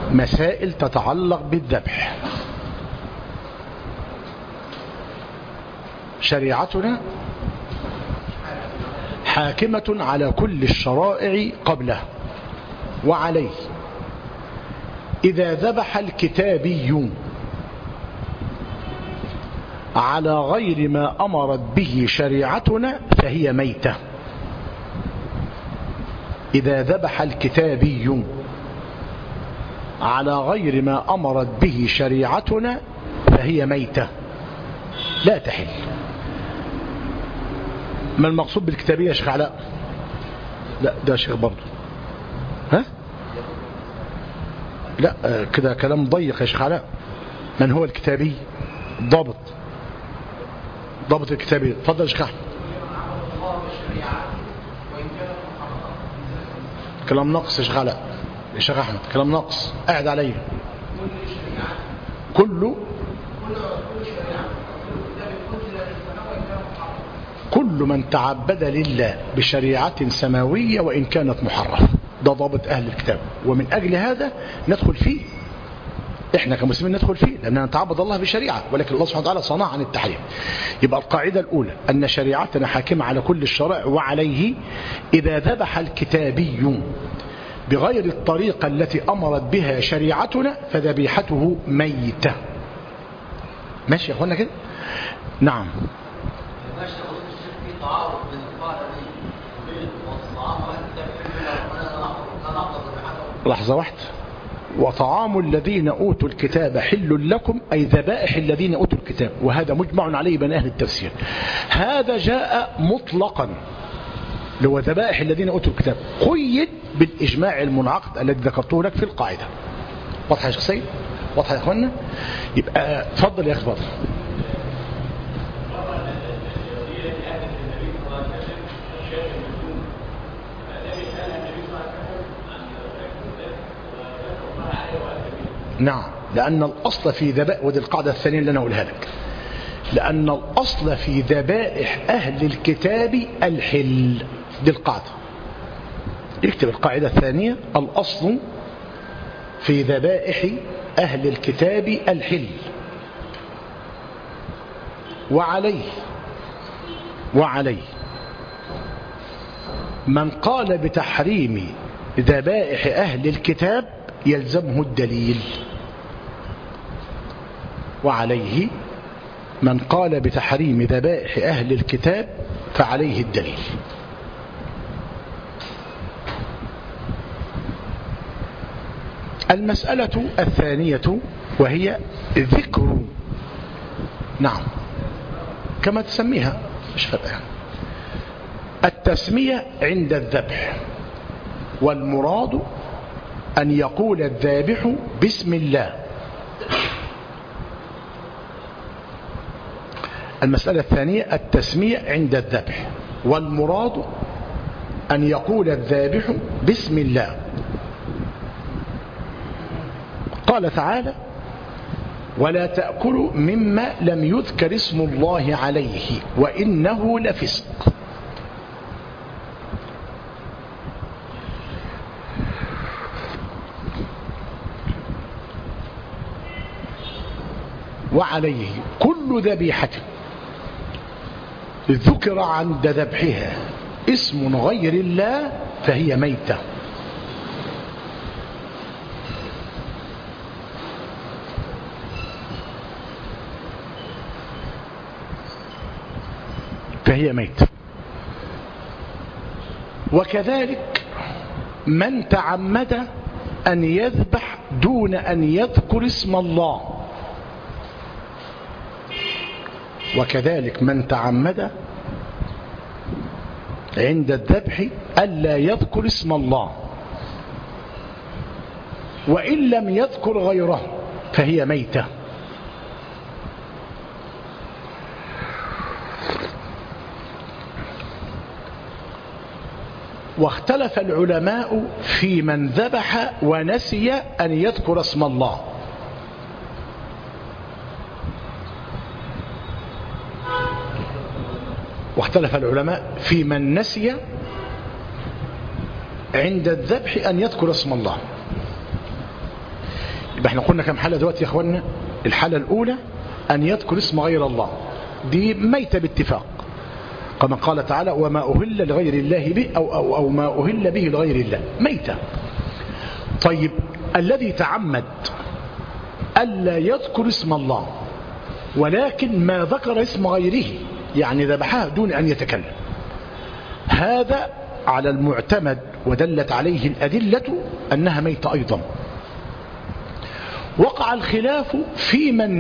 مسائل تتعلق بالذبح. شريعتنا حاكمة على كل الشرائع قبله وعليه. إذا ذبح الكتابي على غير ما أمرت به شريعتنا فهي ميتة. إذا ذبح الكتابي على غير ما أمرت به شريعتنا فهي ميتة لا تحل. ما المقصود بالكتابية يا شيخ علاء؟ لا ده شيخ برضه. ها؟ لا كده كلام ضيق يا شيخ علاء. من هو الكتابي؟ ضابط الكتابي. اتفضل يا شيخ احمد. كلام نقص يا شيخ علاء. يا شيخ احمد كلام نقص. قاعد عليه. كل من تعبد لله بشريعة سماوية وإن كانت محرفة، ده ضابط أهل الكتاب، ومن أجل هذا ندخل فيه. إحنا كمسلمين ندخل فيه لأننا نتعبد الله بشريعة، ولكن الله سبحانه وتعالى صنع عن التحريم. يبقى القاعدة الأولى أن شريعتنا حاكمة على كل الشرائع وعليه. إذا ذبح الكتابي بغير الطريقة التي أمرت بها شريعتنا فذبيحته ميتة. ماشي يا أخوانا كده؟ نعم. لحظة واحدة. وطعام الذين أوتوا الكتاب حل لكم، أي ذبائح الذين أوتوا الكتاب، وهذا مجمع عليه بين أهل التفسير. هذا جاء مطلقا لو ذبائح الذين أوتوا الكتاب، قيد بالإجماع المنعقد الذي ذكرته لك في القاعدة. واضحة يا شيخ سيد؟ واضحة يا أخوانا؟ يبقى تفضل يا أخي فضل. نعم، لأن الأصل في ذبائح، ودي القاعدة الثانية اللي أنا أقولها لك، لأن الأصل في ذبائح أهل الكتاب الحل. دي القاعدة. اكتب القاعدة الثانية: الأصل في ذبائح أهل الكتاب الحل. وعليه من قال بتحريم ذبائح أهل الكتاب يلزمه الدليل. وعليه من قال بتحريم ذبائح أهل الكتاب فعليه الدليل. المسألة الثانية وهي ذكر، نعم كما تسميها مش فرق يعني، التسمية عند الذبح، والمراد أن يقول الذابح بسم الله. المسألة الثانية التسمية عند الذبح، والمراد أن يقول الذابح بسم الله. قال تعالى: ولا تأكلوا مما لم يذكر اسم الله عليه وإنه لفسق. وعليه كل ذبيحة ذكر عند ذبحها اسم غير الله فهي ميتة. وكذلك من تعمد أن يذبح دون أن يذكر اسم الله. وكذلك من تعمد عند الذبح ألا يذكر اسم الله وإن لم يذكر غيره فهي ميتة. واختلف العلماء في من ذبح ونسي أن يذكر اسم الله. واختلف العلماء في من نسي عند الذبح أن يذكر اسم الله. يبقى احنا قلنا كم حالة دلوقتي يا اخوانا؟ الحالة الاولى ان يذكر اسم غير الله، دي ميتة باتفاق، كما قال تعالى وما أهل لغير الله به أو ما أهل به لغير الله، ميتة. طيب الذي تعمد ألا يذكر اسم الله ولكن ما ذكر اسم غيره، يعني ذبحها دون أن يتكلم، هذا على المعتمد ودلت عليه الأدلة أنها ميتة أيضا. وقع الخلاف في من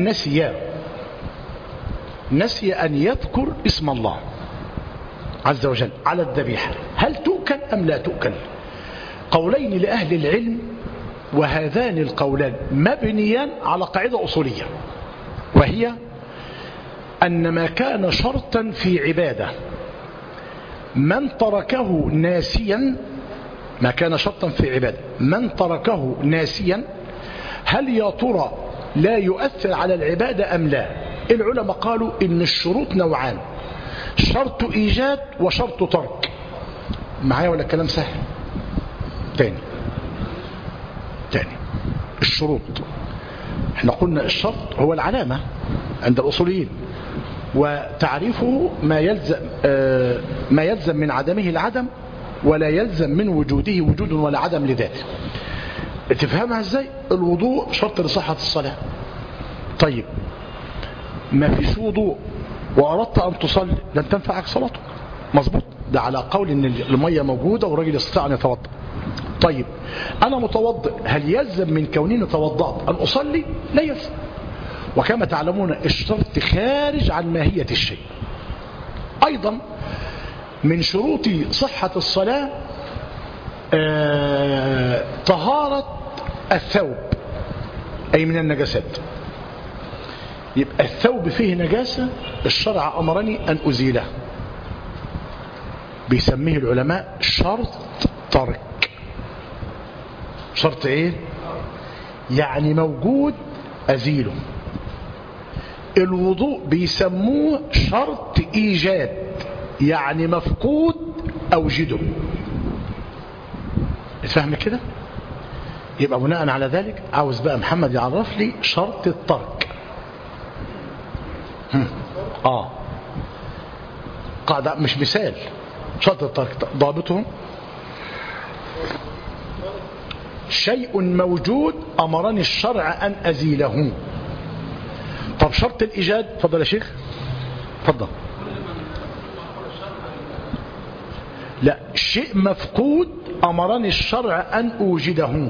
نسي أن يذكر اسم الله عز وجل على الذبيحة، هل تؤكل أم لا تؤكل؟ قولين لأهل العلم، وهذان القولان مبنيان على قاعدة أصولية، وهي أن ما كان شرطا في عبادة من تركه ناسيا، ما كان شرطا في عبادة من تركه ناسيا هل يا ترى لا يؤثر على العبادة أم لا؟ العلماء قالوا إن الشروط نوعان، شرط إيجاد وشرط ترك. معايا ولا الكلام سهل؟ تاني الشروط، احنا قلنا الشرط هو العلامة عند الأصوليين، وتعريفه ما يلزم من عدمه العدم ولا يلزم من وجوده وجود ولا عدم لذاته. تفهمها ازاي؟ الوضوء شرط لصحة الصلاة. طيب ما فيش وضوء وأردت أن تصلي لن تنفعك صلاتك، مظبوط؟ ده على قول ان المية موجودة والراجل يستطيع أن يتوضأ. طيب أنا متوضئ، هل يلزم من كوني توضأت أن أصلي؟ لا يلزم. وكما تعلمون الشرط خارج عن ماهية الشيء. أيضا من شروط صحة الصلاة طهارة الثوب أي من النجاسات. يبقى الثوب فيه نجاسة، الشرع أمرني أن أزيله، بيسميه العلماء شرط ترك. شرط ايه؟ يعني موجود أزيله. الوضوء بيسموه شرط إيجاد، يعني مفقود أوجده. اتفهم كده؟ يبقى بناء على ذلك عاوز بقى محمد يعرف لي شرط الترك. قاعدة مش مثال، شرط الترك ضابطهم شيء موجود أمرني الشرع أن أزيله. طب شرط الإيجاد، فضل يا شيخ، فضل. لا، شيء مفقود أمرني الشرع أن أوجده.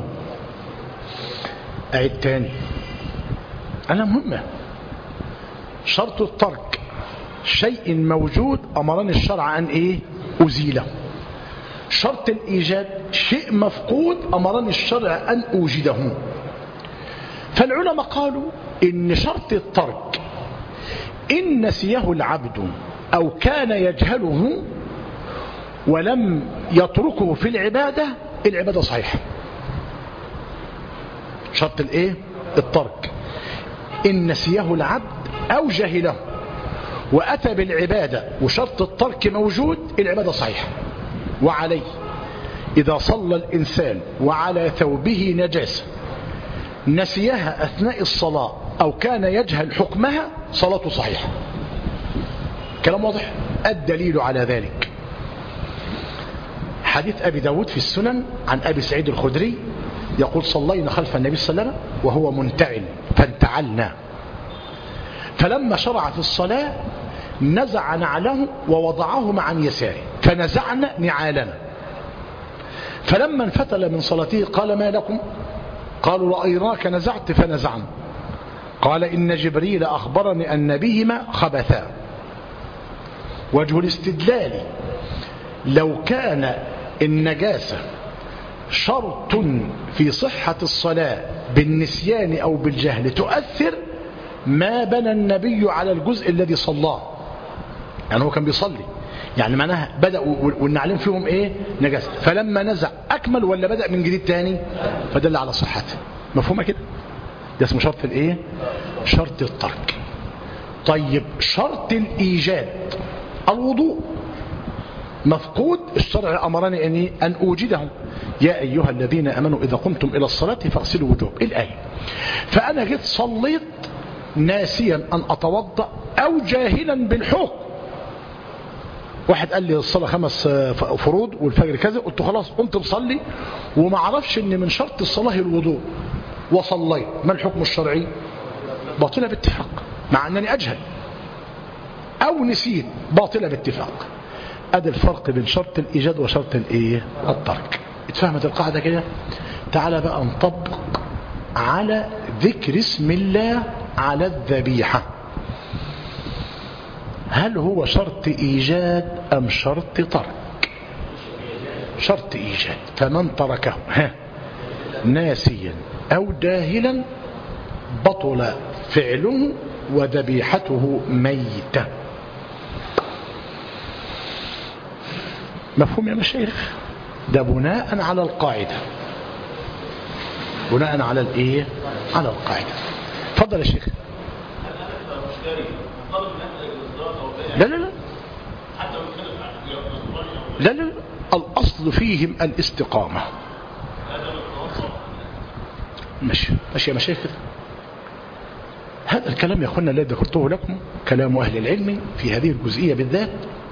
أعيد تاني، أنا مهمة. شرط الترك شيء موجود أمرني الشرع أن إيه؟ أزيله. شرط الإيجاد شيء مفقود أمرني الشرع أن أوجده. فالعلماء قالوا إن شرط الترك إن نسيه العبد أو كان يجهله ولم يتركه في العبادة صحيحة. شرط الإيه؟ الترك إن نسيه العبد أو جهله وأتى بالعبادة وشرط الترك موجود، العبادة صحيحة. وعليه إذا صلى الإنسان وعلى ثوبه نجاسة نسيها أثناء الصلاة أو كان يجهل حكمها، صلاته صحيحة. كلام واضح؟ الدليل على ذلك حديث أبي داود في السنن عن أبي سعيد الخدري يقول صلينا خلف النبي صلى الله عليه وسلم وهو منتعل فانتعلنا، فلما شرع في الصلاة نزع نعله ووضعهما عن يساره فنزعنا نعالنا، فلما انفتل من صلاته قال ما لكم؟ قالوا رأيناك نزعت فنزعنا. قال إن جبريل أخبرني أن بهما خبثا. وجه الاستدلال لو كان النجاسة شرط في صحة الصلاة بالنسيان أو بالجهل تؤثر، ما بنى النبي على الجزء الذي صلاه. يعني هو كان بيصلي، يعني معناها بدأ والنعلم فيهم ايه؟ نجاسة، فلما نزع أكمل ولا بدأ من جديد تاني؟ فدل على صحته. مفهومة كده؟ ده اسمه شرط الايه؟ شرط الترك. طيب شرط الإيجاد الوضوء مفقود، الشرع أمرني أن أوجده. يا أيها الذين أمنوا إذا قمتم إلى الصلاة فاغسلوا وجوهكم، الآية. فأنا جيت صليت ناسيا أن أتوضأ أو جاهلا بالحكم. واحد قال لي الصلاة 5 فروض والفجر كذا، قلت خلاص قمت بصلي وما عرفش ان من شرط الصلاة الوضوء وصليت، ما الحكم الشرعي؟ باطلة باتفاق، مع انني اجهل او نسيت، باطلة باتفاق. ادي الفرق بين شرط الايجاد وشرط الايه؟ الترك. اتفهمت القاعدة كده؟ تعال بقى نطبق على ذكر اسم الله على الذبيحة. هل هو شرط إيجاد أم شرط ترك؟ شرط إيجاد. فمن تركه ناسيا أو جاهلا بطل فعله وذبيحته ميتة. مفهوم يا مشايخ؟ ده بناء على القاعدة، بناء على الايه؟ على القاعدة. تفضل يا شيخ. لا لا لا لا لا، الأصل فيهم الاستقامة. ماشي ماشي يا مشايخ. هذا الكلام يا أخوانا الذي ذكرته لكم كلام أهل العلم في هذه الجزئية بالذات،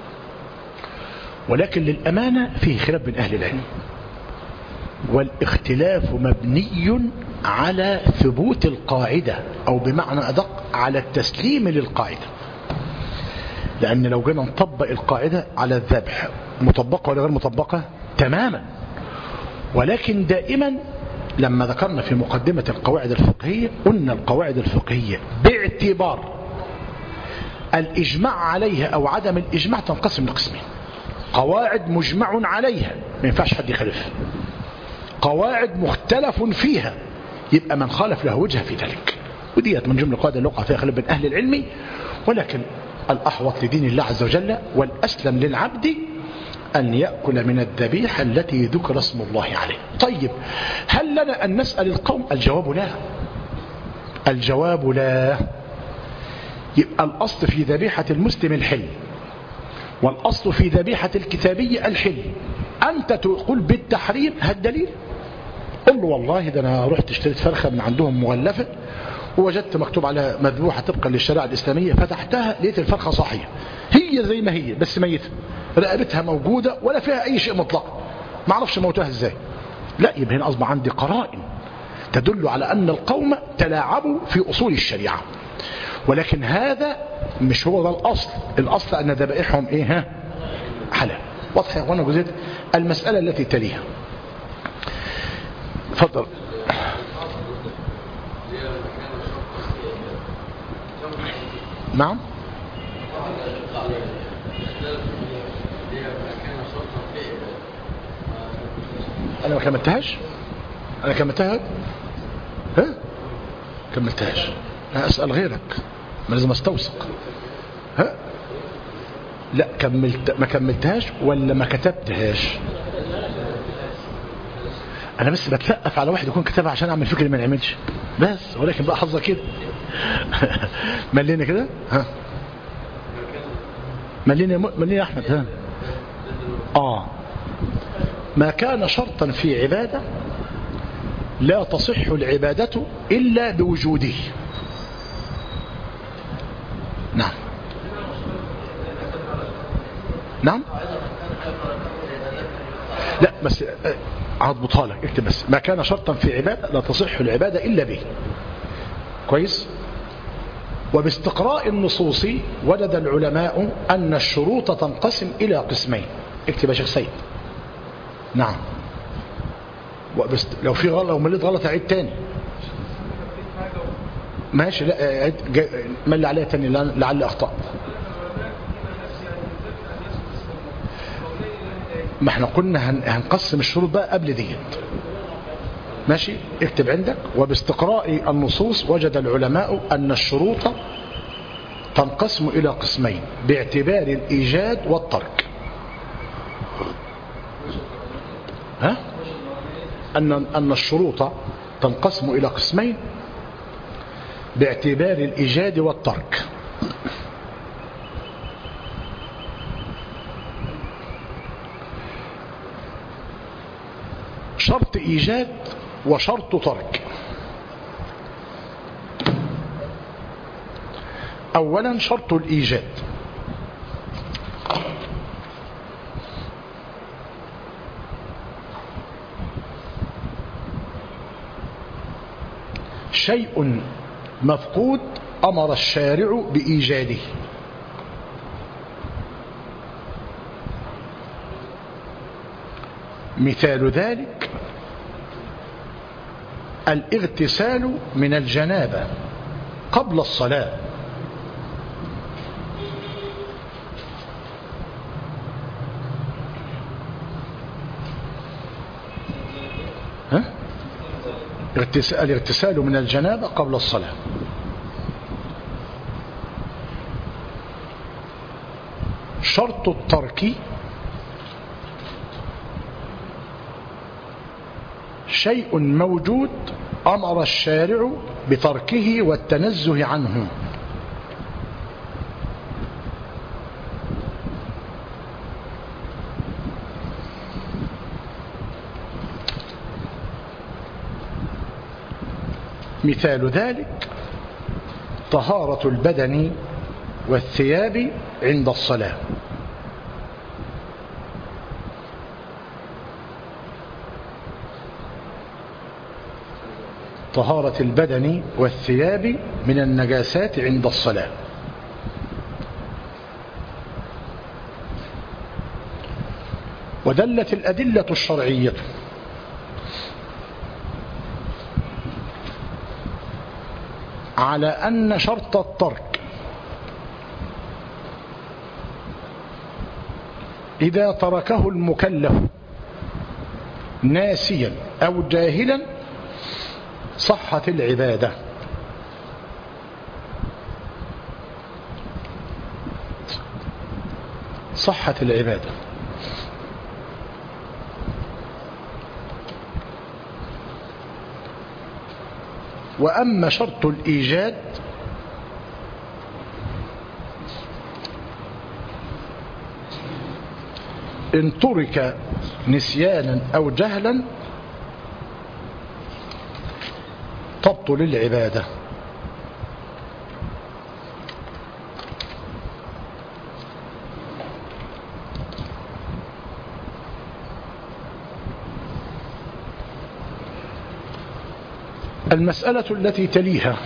ولكن للأمانة فيه خلاف بين أهل العلم، والاختلاف مبني على ثبوت القاعدة، أو بمعنى أدق على التسليم للقاعدة. لأن لو جينا نطبق القاعدة على الذبح، مطبقة ولا غير مطبقة؟ تماما. ولكن دائما لما ذكرنا في مقدمة القواعد الفقهية قلنا القواعد الفقهية باعتبار الإجماع عليها أو عدم الإجماع تنقسم لقسمين: قواعد مجمع عليها ما ينفعش حد يخالف، قواعد مختلف فيها يبقى من خالف له وجهة في ذلك. وديت من جملة قواعد اللقاء فيها خلاف بين أهل العلم، ولكن الأحوط لدين الله عز وجل والأسلم للعبد أن يأكل من الذبيحة التي ذكر اسم الله عليه. طيب، هل لنا أن نسأل القوم؟ الجواب لا. الجواب لا. يبقى الأصل في ذبيحة المسلم الحل، والأصل في ذبيحة الكتابية الحل. أنت تقول بالتحريم، هالدليل؟ قل له والله ده أنا رحت اشتريت فرخة من عندهم مغلفة ووجدت مكتوب على مذبوحة طبقا للشريعة الإسلامية، فتحتها لقيت الفرخة صحية، هي زي ما هي بس ميتة، رقبتها موجودة ولا فيها أي شيء مطلق، ما اعرفش موتها ازاي. لا، يبقى هنا أصبح عندي قرائن تدل على أن القوم تلاعبوا في أصول الشريعة. ولكن هذا مش هو ده الأصل. الأصل أن ذبائحهم إيه؟ حلال. واضح يا أخوانا جزئية المسألة التي تليها. تفضل. نعم. أنا ما كملتهاش. أنا كملتها. ها؟ كملتهاش. أنا أسأل غيرك، ما لازم استوثق. ها؟ لا ما كملتهاش ولا ما كتبتهاش؟ أنا بس بتلقف على واحد يكون كتبها عشان أعمل فكرة ما نعملش بس، ولكن بقى حظك كده. ملينا كده. ها؟ ملينا يا أحمد. ها؟ ما كان شرطا في عبادة لا تصح العبادة إلا بوجوده. نعم. نعم. لا بس هضبطها لك، اكتب بس: ما كان شرطا في عبادة لا تصح العبادة إلا به. كويس. وباستقراء النصوص وجد العلماء أن الشروط تنقسم إلى قسمين. اكتب يا شيخ سيد. نعم. لو في غلط، لو مليت غلط عيد تاني. ماشي. لا عيد، ملي عليها تاني لعل أخطأ. ما احنا قلنا هنقسم الشروط بقى قبل ديت. ماشي. اكتب عندك: وباستقراء النصوص وجد العلماء أن الشروط تنقسم إلى قسمين باعتبار الإيجاد والترك. ها؟ أن الشروط تنقسم إلى قسمين باعتبار الإيجاد والترك. إيجاد وشرط ترك. أولا شرط الإيجاد: شيء مفقود أمر الشارع بإيجاده. مثال ذلك الاغتسال من الجنابة قبل الصلاة. الاغتسال من الجنابة قبل الصلاة. شرط الترك: شيء موجود أمر الشارع بتركه والتنزه عنه. مثال ذلك طهارة البدن والثياب عند الصلاة. طهارة البدن والثياب من النجاسات عند الصلاة. ودلت الأدلة الشرعية على أن شرط الترك إذا تركه المكلف ناسيا أو جاهلا صحت العبادة. صحت العبادة. وأما شرط الإيجاد إن ترك نسيانا أو جهلا تبطل العبادة. المسألة التي تليها: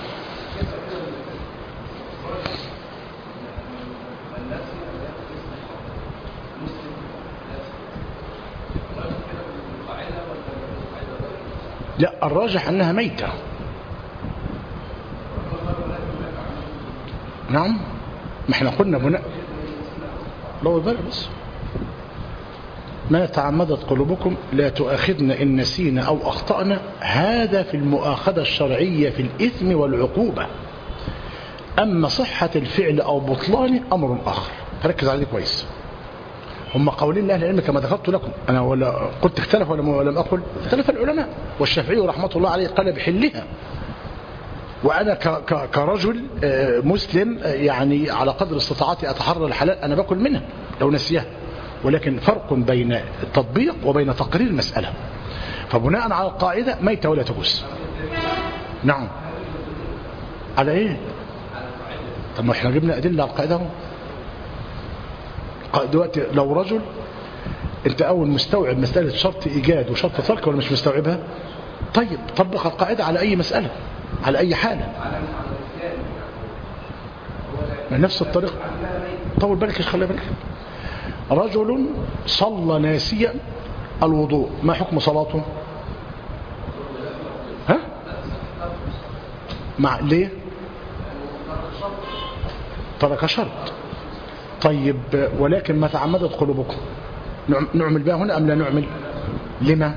لا، الراجح أنها ميتة. نعم، ما احنا قلنا بناء لو بل بس ما تعمدت قلوبكم لا تؤاخذنا إن نسينا أو أخطأنا. هذا في المؤاخذة الشرعية في الإثم والعقوبة. أما صحة الفعل أو بطلانه أمر آخر، فركز عليه كويس. هم قولين الله العلم كما ذكرت لكم. أنا ولا قلت اختلف ولم أقل اختلف العلماء، والشافعي رحمة الله عليه قال بحلها. وأنا كرجل مسلم يعني على قدر استطاعتي أتحرى الحلال، أنا باكل منها لو نسيها، ولكن فرق بين التطبيق وبين تقرير المسألة. فبناء على القاعدة ميتة ولا تجوز. نعم. على ايه؟ طب ما احنا جبنا أدلة على القاعدة. دلوقتي لو رجل انت اول مستوعب مسألة شرط ايجاد وشرط ترك ولا مش مستوعبها؟ طيب طبق القاعدة على اي مسألة، على اي حالة، من نفس الطريقة. طول بالك، خلي بالك. رجل صلى ناسيا الوضوء، ما حكم صلاته؟ ها؟ ليه؟ ترك شرط. طيب ولكن ما تعمدت قلوبكم، نعمل بها هنا أم لا نعمل؟ لما؟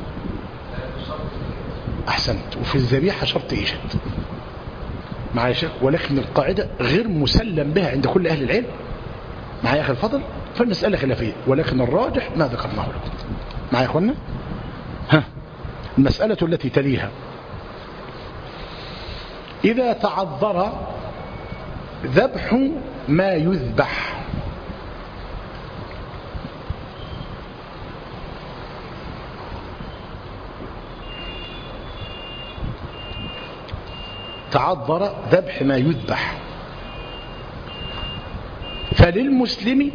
أحسنت. وفي الذبيحة شرط إيجاد معايا شيخ، ولكن القاعدة غير مسلم بها عند كل أهل العلم معايا أخي الفضل. فالمسألة خلافية، ولكن الراجح ما ذكرناه لكم معايا يا أخوانا. المسألة التي تليها: إذا تعذر ذبح ما يذبح تعذر ذبح ما يذبح، فللمسلم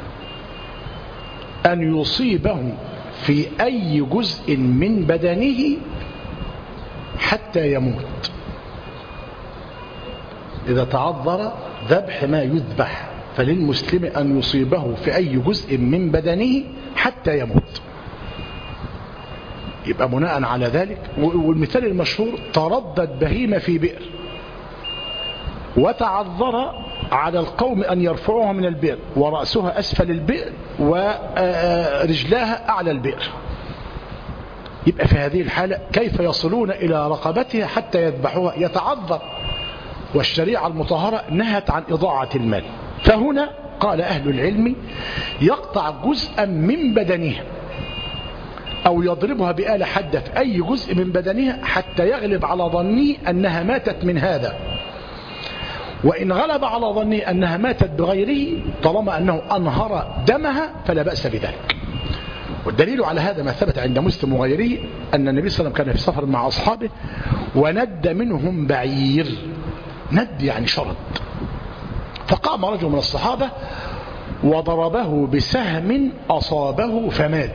أن يصيبه في أي جزء من بدنه حتى يموت. إذا تعذر ذبح ما يذبح فللمسلم أن يصيبه في أي جزء من بدنه حتى يموت. يبقى بناء على ذلك، والمثال المشهور تردد بهيمة في بئر وتعذر على القوم أن يرفعوها من البئر ورأسها أسفل البئر ورجلاها أعلى البئر، يبقى في هذه الحالة كيف يصلون إلى رقبتها حتى يذبحوها؟ يتعذر، والشريعة المطهرة نهت عن إضاعة المال. فهنا قال أهل العلم يقطع جزءا من بدنها أو يضربها بآلة حادة في أي جزء من بدنها حتى يغلب على ظنه أنها ماتت من هذا، وإن غلب على ظنه أنها ماتت بغيره طالما أنه أنهر دمها فلا بأس بذلك. والدليل على هذا ما ثبت عند مسلم وغيره أن النبي صلى الله عليه وسلم كان في سفر مع أصحابه وند منهم بعير، ند يعني شرد، فقام رجل من الصحابة وضربه بسهم أصابه فمات،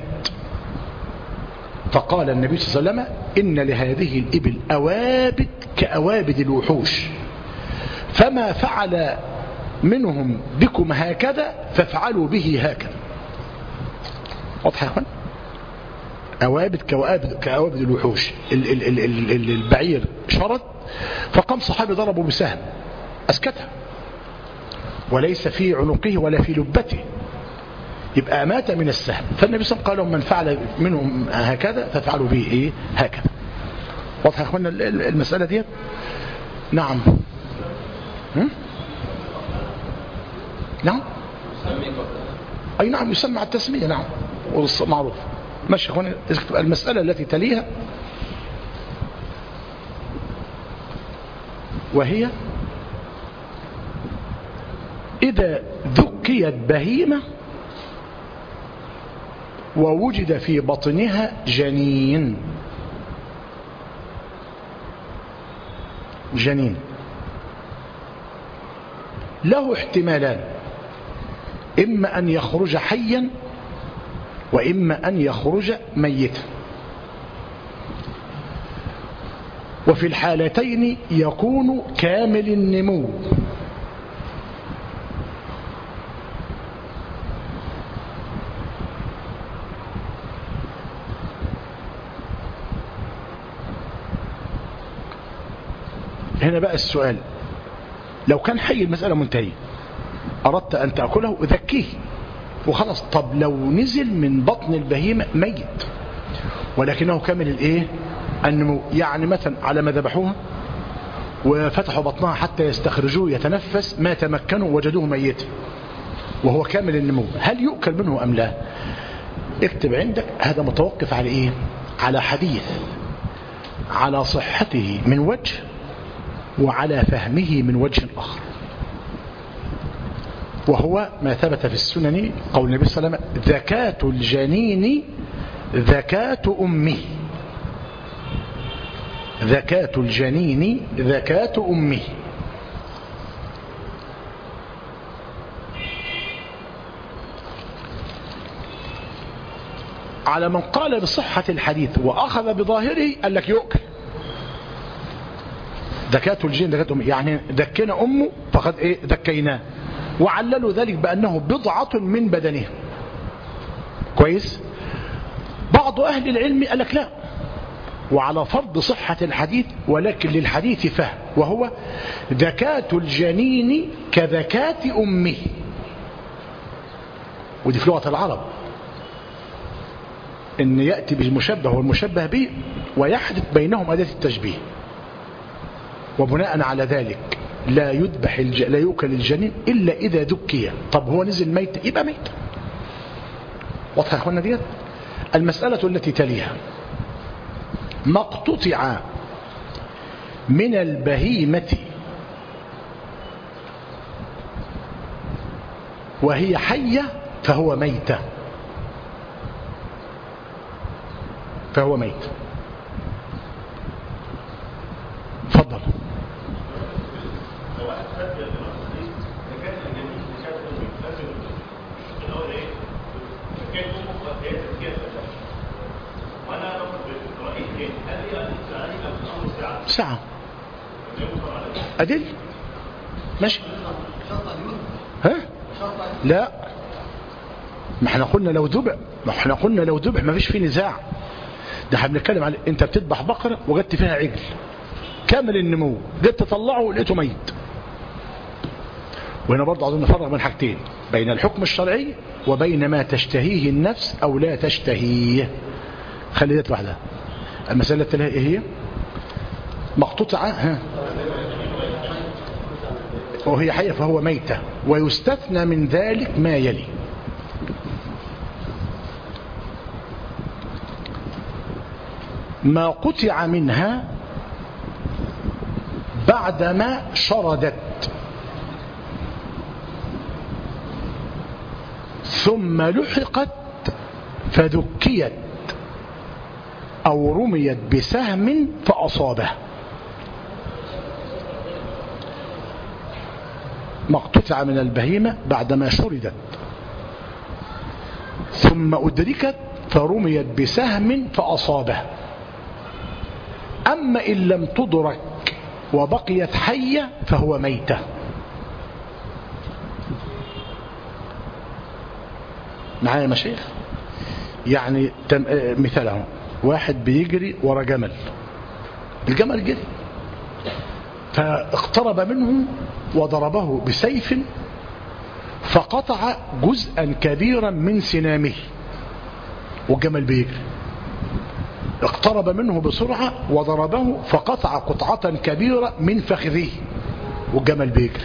فقال النبي صلى الله عليه وسلم إن لهذه الإبل أوابد كأوابد الوحوش، فما فعل منهم بكم هكذا فافعلوا به هكذا. واضح يا اخوان؟ أوابد كأوابد الوحوش. البعير شرد فقام صحابي ضربه بسهم أسكته وليس في عنقه ولا في لبته، يبقى مات من السهم. فالنبي صلى الله عليه وسلم قال من فعل منهم هكذا فافعلوا به إيه هكذا. واضح يا اخوانا المسألة دي؟ نعم. نعم أي نعم يسمى التسمية، نعم معروف. ماشي يا اخوانا. المسألة التي تليها وهي إذا ذكيت بهيمة ووجد في بطنها جنين، له احتمالان، إما أن يخرج حيا وإما أن يخرج ميتا، وفي الحالتين يكون كامل النمو. هنا بقى السؤال، لو كان حي المسألة منتهية، أردت أن تأكله ذكيه وخلاص. طب لو نزل من بطن البهيمة ميت ولكنه كامل الايه النمو، يعني مثلا على ما ذبحوها وفتحوا بطنها حتى يستخرجوه يتنفس ما تمكنوا وجدوه ميتا وهو كامل النمو، هل يؤكل منه أم لا؟ اكتب عندك هذا متوقف على ايه؟ على حديث على صحته من وجه وعلى فهمه من وجه آخر، وهو ما ثبت في السنن قول النبي صلى الله عليه وسلم زكاة الجنين زكاة أمه، زكاة الجنين زكاة أمه. على من قال بصحة الحديث وأخذ بظاهره قال لك يؤكل، زكاة الجنين زكاة أمه، يعني ذكينا أمه فقد إيه ذكيناه، وعللوا ذلك بأنه بضعة من بدنه. كويس. بعض أهل العلم قال لك لا، وعلى فرض صحة الحديث ولكن للحديث فهم، وهو زكاة الجنين كزكاة أمه، ودي في لغة العرب إن يأتي بالمشبه والمشبه به ويحدث بينهم أداة التشبيه، وبناء على ذلك لا يذبح لا يؤكل الجنين إلا إذا ذكي. طب هو نزل ميت يبقى ميت. واضح يا أخوانا ديت؟ المسألة التي تليها ما اقتطع من البهيمة وهي حية فهو ميت، فهو ميت. تفضل. ساعة أدل ماشي. ها لا، ما احنا قلنا لو ذبح ما فيش فيه نزاع. ده احنا بنتكلم على انت بتذبح بقرة وجدت فيها عجل كامل النمو، جيت تطلعه ولقيته ميت. وهنا برضه عاوزين نفرق بين حاجتين، بين الحكم الشرعي وبين ما تشتهيه النفس او لا تشتهيه. خلي ديت لوحدها. المسألة التالية ايه هي؟ مقطوعة وهي حية فهو ميتة، ويستثنى من ذلك ما يلي. ما قطع منها بعدما شردت ثم لحقت فذكيت أو رميت بسهم فأصابه. مقطوعة من البهيمة بعدما شردت ثم أدركت فرميت بسهم فأصابه. أما إن لم تدرك وبقيت حية فهو ميتة. معايا يا مشايخ؟ يعني مثال اهو، واحد بيجري ورا جمل، الجمل جري فاقترب منه وضربه بسيف فقطع جزءا كبيرا من سنامه، والجمل بيجري اقترب منه بسرعة وضربه فقطع قطعة كبيرة من فخذه، والجمل بيجري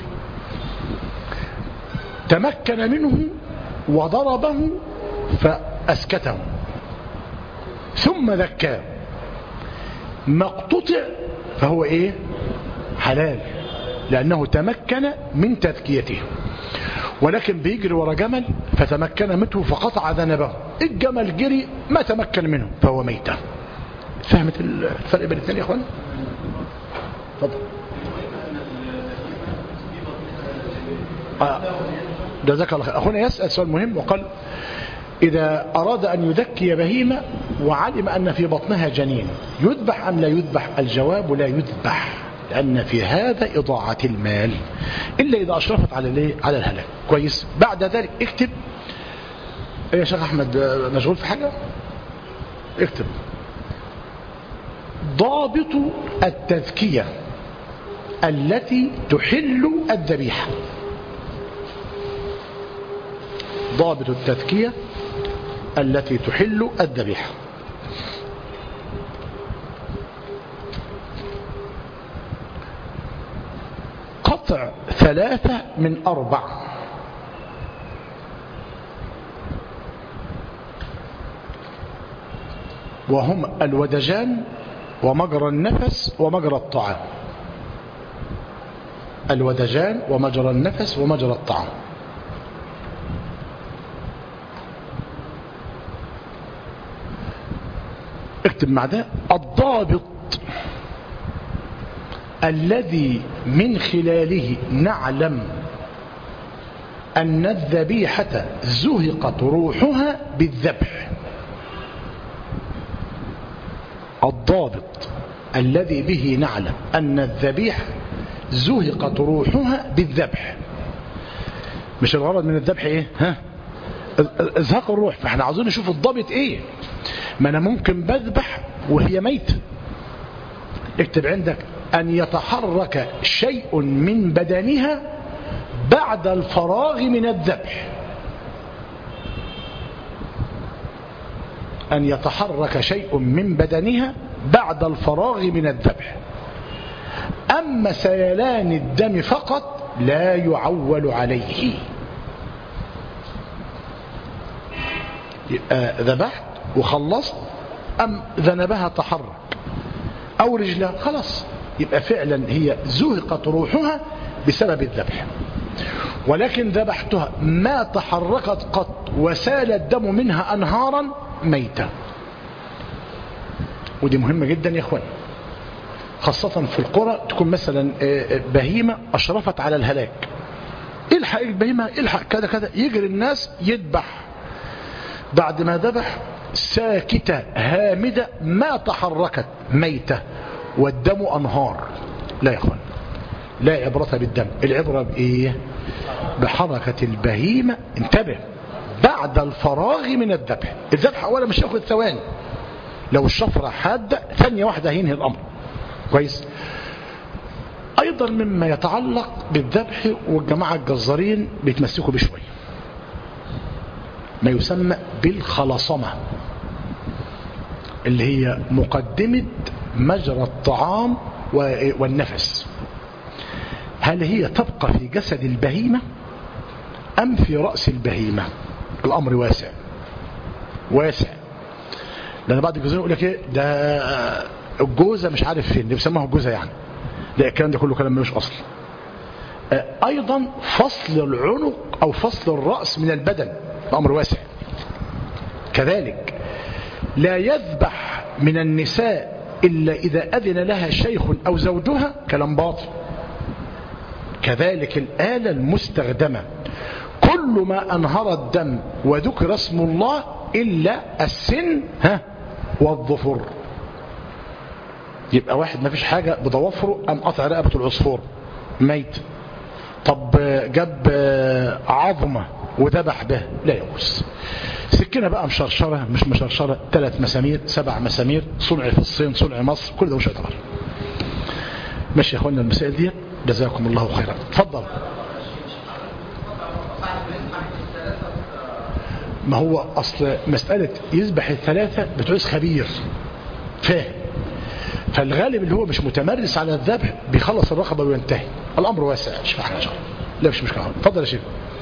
تمكن منه وضربه فأسكته ثم ذكاه. مقطوع فهو ايه؟ حلال، لأنه تمكن من تذكيته. ولكن بيجري ورا جمل فتمكن منه فقطع ذنبه، الجمل جري ما تمكن منه فهو ميتة. فهمت الفرق بين الاثنين يا اخوان؟ اتفضل. جزاك الله خير. اخونا يسأل سؤال مهم وقال: إذا أراد أن يذكي بهيمة وعلم أن في بطنها جنين يذبح أم لا يذبح؟ الجواب: لا يذبح، لأن في هذا إضاعة المال إلا إذا أشرفت على الهلاك. كويس. بعد ذلك اكتب يا شيخ أحمد، مشغول في حاجة؟ اكتب: ضابط التذكية التي تحل الذبيحة. ضابط التذكية التي تحل الذبيحة. قطع 3 من 4، وهم الودجان ومجرى النفس ومجرى الطعام. الودجان ومجرى النفس ومجرى الطعام. اكتب مع ده: الضابط الذي من خلاله نعلم أن الذبيحة زهقت روحها بالذبح. الضابط الذي به نعلم أن الذبيحة زهقت روحها بالذبح. مش الغرض من الذبح ايه؟ ازهاق الروح. فاحنا عاوزين نشوف الضابط ايه. ما انا ممكن بذبح وهي ميتة. اكتب عندك: أن يتحرك شيء من بدنها بعد الفراغ من الذبح. أن يتحرك شيء من بدنها بعد الفراغ من الذبح. أما سيلان الدم فقط لا يعول عليه. ذبحت وخلصت، أم ذنبها تحرك أو رجلها، خلاص يبقى فعلا هي زهقت روحها بسبب الذبح. ولكن ذبحتها ما تحركت قط وسال الدم منها أنهارا، ميتة. ودي مهمة جدا يا اخوان. خاصة في القرى تكون مثلا بهيمة أشرفت على الهلاك، الحق البهيمة الحق كذا كذا، يجري الناس يذبح، بعد ما ذبح ساكتة هامدة ما تحركت ميتة والدم أنهار. لا يا أخوان، لا عبرة بالدم، العبرة بإيه؟ بحركة البهيمة. انتبه، بعد الفراغ من الذبح. الذبح أولا مش ياخد ثواني، لو الشفرة حادة ثانية واحدة هينهي الأمر. كويس. أيضا مما يتعلق بالذبح، والجماعة الجزارين بيتمسكوا بشوية، ما يسمى بالخلصمة، اللي هي مقدمة مجرى الطعام والنفس. هل هي تبقى في جسد البهيمة أم في رأس البهيمة؟ الأمر واسع واسع، لأن بعض الجزائر يقول لك ايه ده الجوزة مش عارف فين، اللي بيسموها الجوزة يعني. لا، الكلام ده كله كلام ملوش أصل. أيضا فصل العنق أو فصل الرأس من البدن، الأمر واسع. كذلك لا يذبح من النساء إلا إذا أذن لها شيخ أو زوجها، كلام باطل. كذلك الآلة المستخدمة، كل ما أنهر الدم وذكر اسم الله إلا السن والظفر. يبقى واحد ما فيش حاجة بضوافره أم قطع رقبة العصفور ميت، طب جاب عظمة وذبح به، لا يجوز. سكينة بقى مشرشرة مش مشرشرة، 3 مسامير 7 مسامير، صنع في الصين صنع مصر، كل ده مش هيتغير. ماشي يا اخوانا المسائل دي، جزاكم الله خيرا. اتفضل. ما هو اصل مسألة يذبح الثلاثة بتعوز خبير فاهم، فالغالب اللي هو مش متمرس على الذبح بيخلص الرقبة وينتهي. الامر واسع، شوف احنا لا مش مشكلة. اتفضل يا شيخ.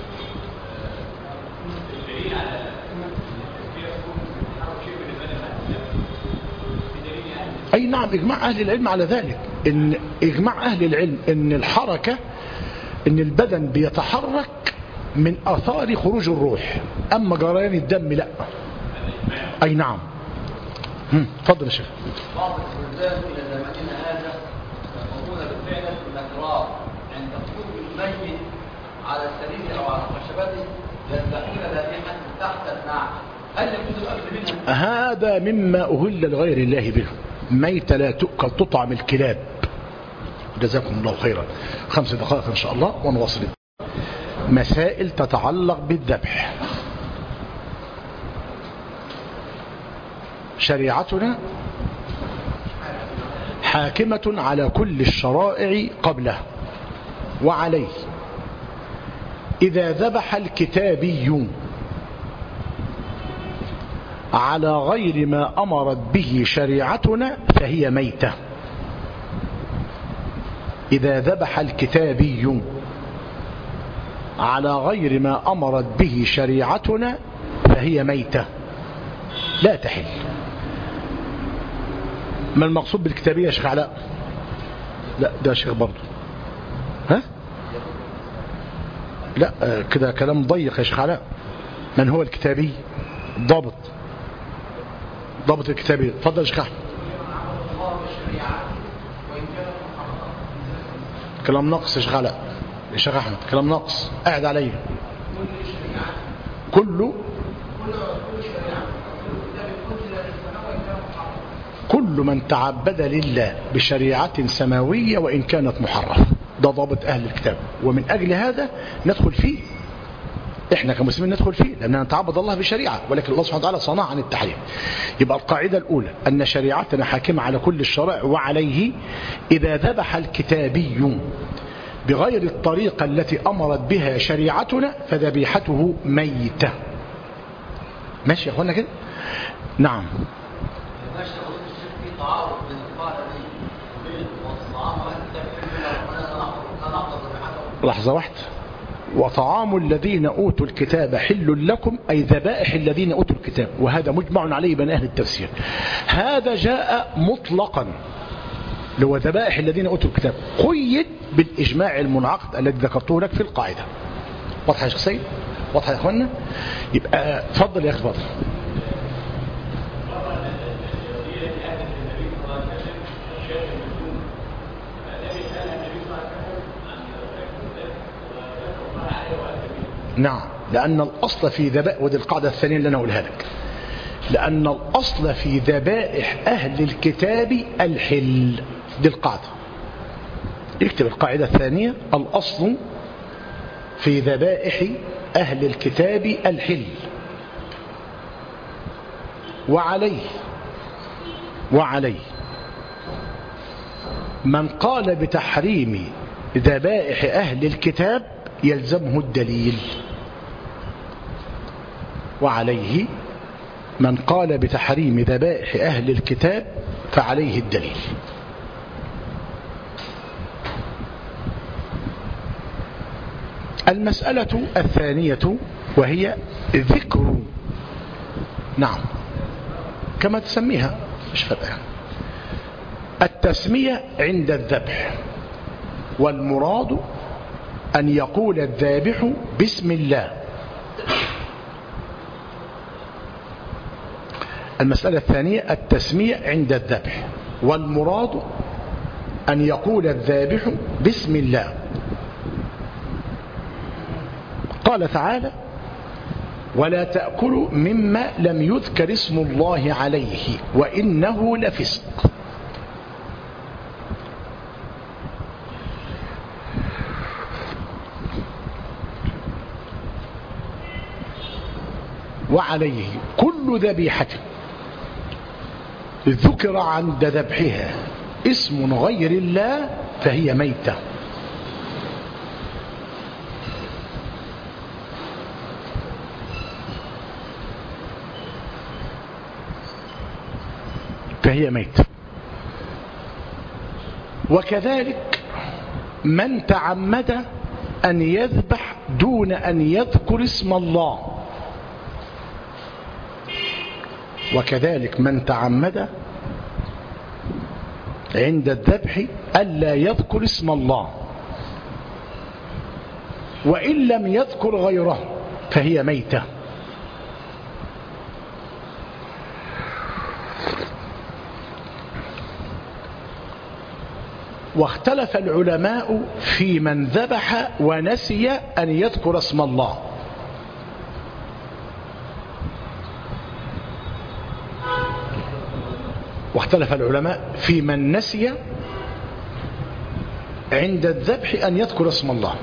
أي نعم، إجماع أهل العلم على ذلك، إن إجماع أهل العلم إن الحركة، إن البدن بيتحرك من أثار خروج الروح، أما جريان الدم لا. أي نعم. تفضل يا شيخ. بعض البلدان إلى زماننا هذا يقومون بفعل الأكرار عند خروج الميت على السرير أو على خشبته، يذبحون ذبيحة تحت النعل. هل يجوز الأكل منها؟ هذا مما أهل لغير الله به، ميت لا تؤكل تطعم الكلاب. جزاكم الله خيرا. 5 دقائق إن شاء الله ونواصل. مسائل تتعلق بالذبح. شريعتنا حاكمة على كل الشرائع قبله وعليه. إذا ذبح الكتابي على غير ما أمرت به شريعتنا فهي ميتة. إذا ذبح الكتابي على غير ما أمرت به شريعتنا فهي ميتة لا تحل. ما المقصود بالكتابية يا شيخ علاء؟ لا ده شيخ برضه. ها؟ لا كده كلام ضيق يا شيخ علاء. من هو الكتابي؟ ضابط الكتابي. اتفضل يا شيخ احمد. كلام ناقص يا شيخ علاء. يا شيخ احمد كلام ناقص، قاعد عليه. كل من تعبد لله بشريعة سماوية وإن كانت محرفة، ده ضابط أهل الكتاب، ومن أجل هذا ندخل فيه. احنا كمسلمين ندخل فيه لأننا نتعبد الله بشريعة، ولكن الله سبحانه وتعالى صنع عن التحريم. يبقى القاعدة الأولى أن شريعتنا حاكمة على كل الشرائع وعليه. إذا ذبح الكتابي بغير الطريقة التي أمرت بها شريعتنا فذبيحته ميتة. ماشي يا أخوانا كده؟ نعم. لحظة واحدة. وطعام الذين أوتوا الكتاب حل لكم، أي ذبائح الذين أوتوا الكتاب، وهذا مجمع عليه بين أهل التفسير. هذا جاء مطلقا لو ذبائح الذين أوتوا الكتاب، قيد بالإجماع المنعقد الذي ذكرته لك في القاعدة. واضح يا شيخ سيد؟ واضح يا أخوانا؟ يبقى تفضل يا أخي فضل. نعم، لأن الأصل في ذبائح، ودي القاعدة الثانية اللي أنا أقولها لك، لأن الأصل في ذبائح أهل الكتاب الحل. دي القاعدة، اكتب القاعدة الثانية: الأصل في ذبائح أهل الكتاب الحل. وعليه من قال بتحريم ذبائح أهل الكتاب يلزمه الدليل. وعليه من قال بتحريم ذبائح أهل الكتاب فعليه الدليل. المسألة الثانية وهي ذكر، نعم كما تسميها مش فرق يعني، التسمية عند الذبح، والمراد أن يقول الذابح بسم الله. المسألة الثانية التسمية عند الذبح، والمراد أن يقول الذابح بسم الله. قال تعالى: ولا تأكلوا مما لم يذكر اسم الله عليه وإنه لفسق. وعليه كل ذبيحة ذكر عند ذبحها اسم غير الله فهي ميتة. وكذلك من تعمد أن يذبح دون أن يذكر اسم الله. وكذلك من تعمد عند الذبح ألا يذكر اسم الله وإن لم يذكر غيره فهي ميتة. واختلف العلماء في من ذبح ونسي أن يذكر اسم الله. واختلف العلماء في من نسي عند الذبح أن يذكر اسم الله.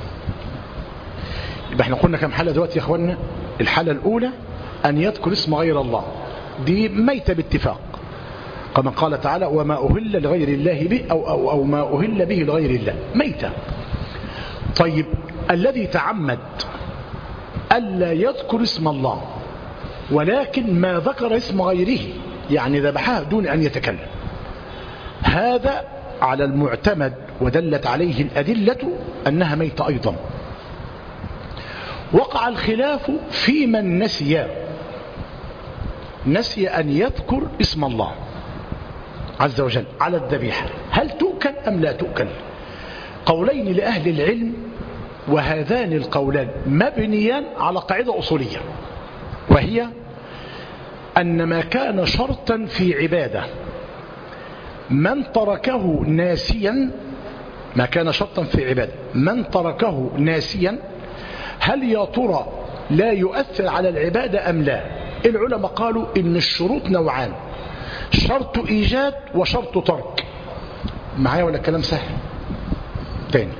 يبقى احنا قلنا كم حالة دلوقتي يا اخوانا؟ الحالة الأولى أن يذكر اسم غير الله، دي ميتة باتفاق، كما قال تعالى: وما أهل لغير الله به أو ما أهل به لغير الله، ميتة. طيب الذي تعمد ألا يذكر اسم الله ولكن ما ذكر اسم غيره، يعني ذبحها دون أن يتكلم، هذا على المعتمد ودلت عليه الأدلة أنها ميتة أيضا. وقع الخلاف في من نسي أن يذكر اسم الله عز وجل على الذبيحة، هل تؤكل أم لا تؤكل؟ قولين لأهل العلم، وهذان القولان مبنيان على قاعدة أصولية، وهي أن ما كان شرطا في عبادة من تركه ناسيا، ما كان شرطا في عبادة من تركه ناسيا هل يا ترى لا يؤثر على العبادة أم لا؟ العلماء قالوا إن الشروط نوعان: شرط إيجاد وشرط ترك. معايا ولا الكلام سهل؟ تاني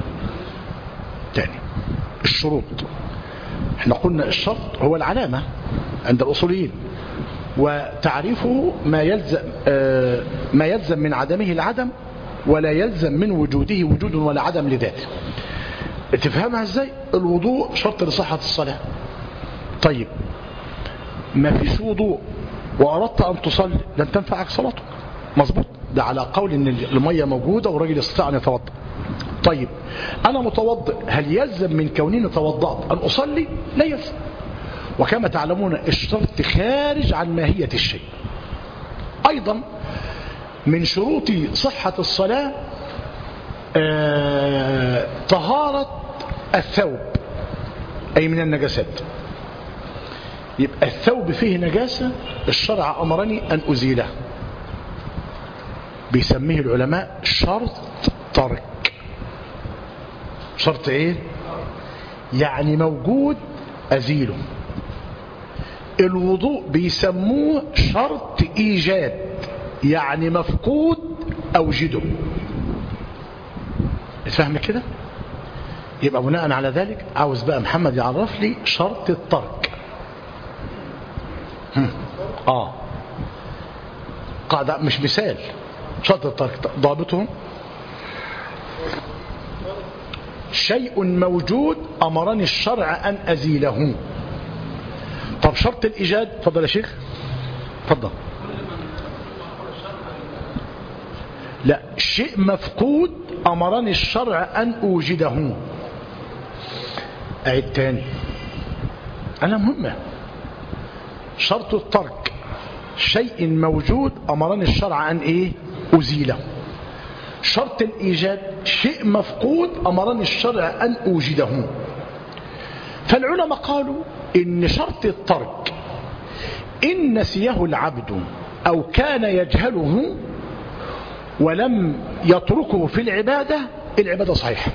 الشروط، احنا قلنا الشرط هو العلامة عند الأصوليين، وتعريفه ما يلزم من عدمه العدم ولا يلزم من وجوده وجود ولا عدم لذاته. تفهمها ازاي؟ الوضوء شرط لصحة الصلاة. طيب ما فيش وضوء وأردت أن تصلي لن تنفعك صلاتك، مظبوط؟ ده على قول ان المية موجودة والراجل يستطيع أن يتوضأ. طيب أنا متوضئ، هل يلزم من كوني توضأت أن أصلي؟ لا يلزم. وكما تعلمون الشرط خارج عن ماهية الشيء. أيضا من شروط صحة الصلاة طهارة الثوب أي من النجاسات. يبقى الثوب فيه نجاسة، الشرع أمرني أن أزيله، بيسميه العلماء شرط ترك. شرط إيه؟ يعني موجود أزيله. الوضوء بيسموه شرط إيجاد، يعني مفقود أوجده. تفهم كده؟ يبقى بناء على ذلك عاوز بقى محمد يعرف لي شرط الترك. قاعدة مش مثال. شرط الترك ضابطه شيء موجود أمرني الشرع أن أزيله. طب شرط الإيجاد، تفضل يا شيخ، تفضل. لا، شيء مفقود أمرني الشرع أن أوجده. أعيد تاني، أنا مهمة. شرط الترك شيء موجود أمرني الشرع أن إيه؟ أزيله. شرط الإيجاد شيء مفقود أمرني الشرع أن أوجده. فالعلماء قالوا إن شرط الترك إن نسيه العبد أو كان يجهله ولم يتركه في العبادة صحيحة.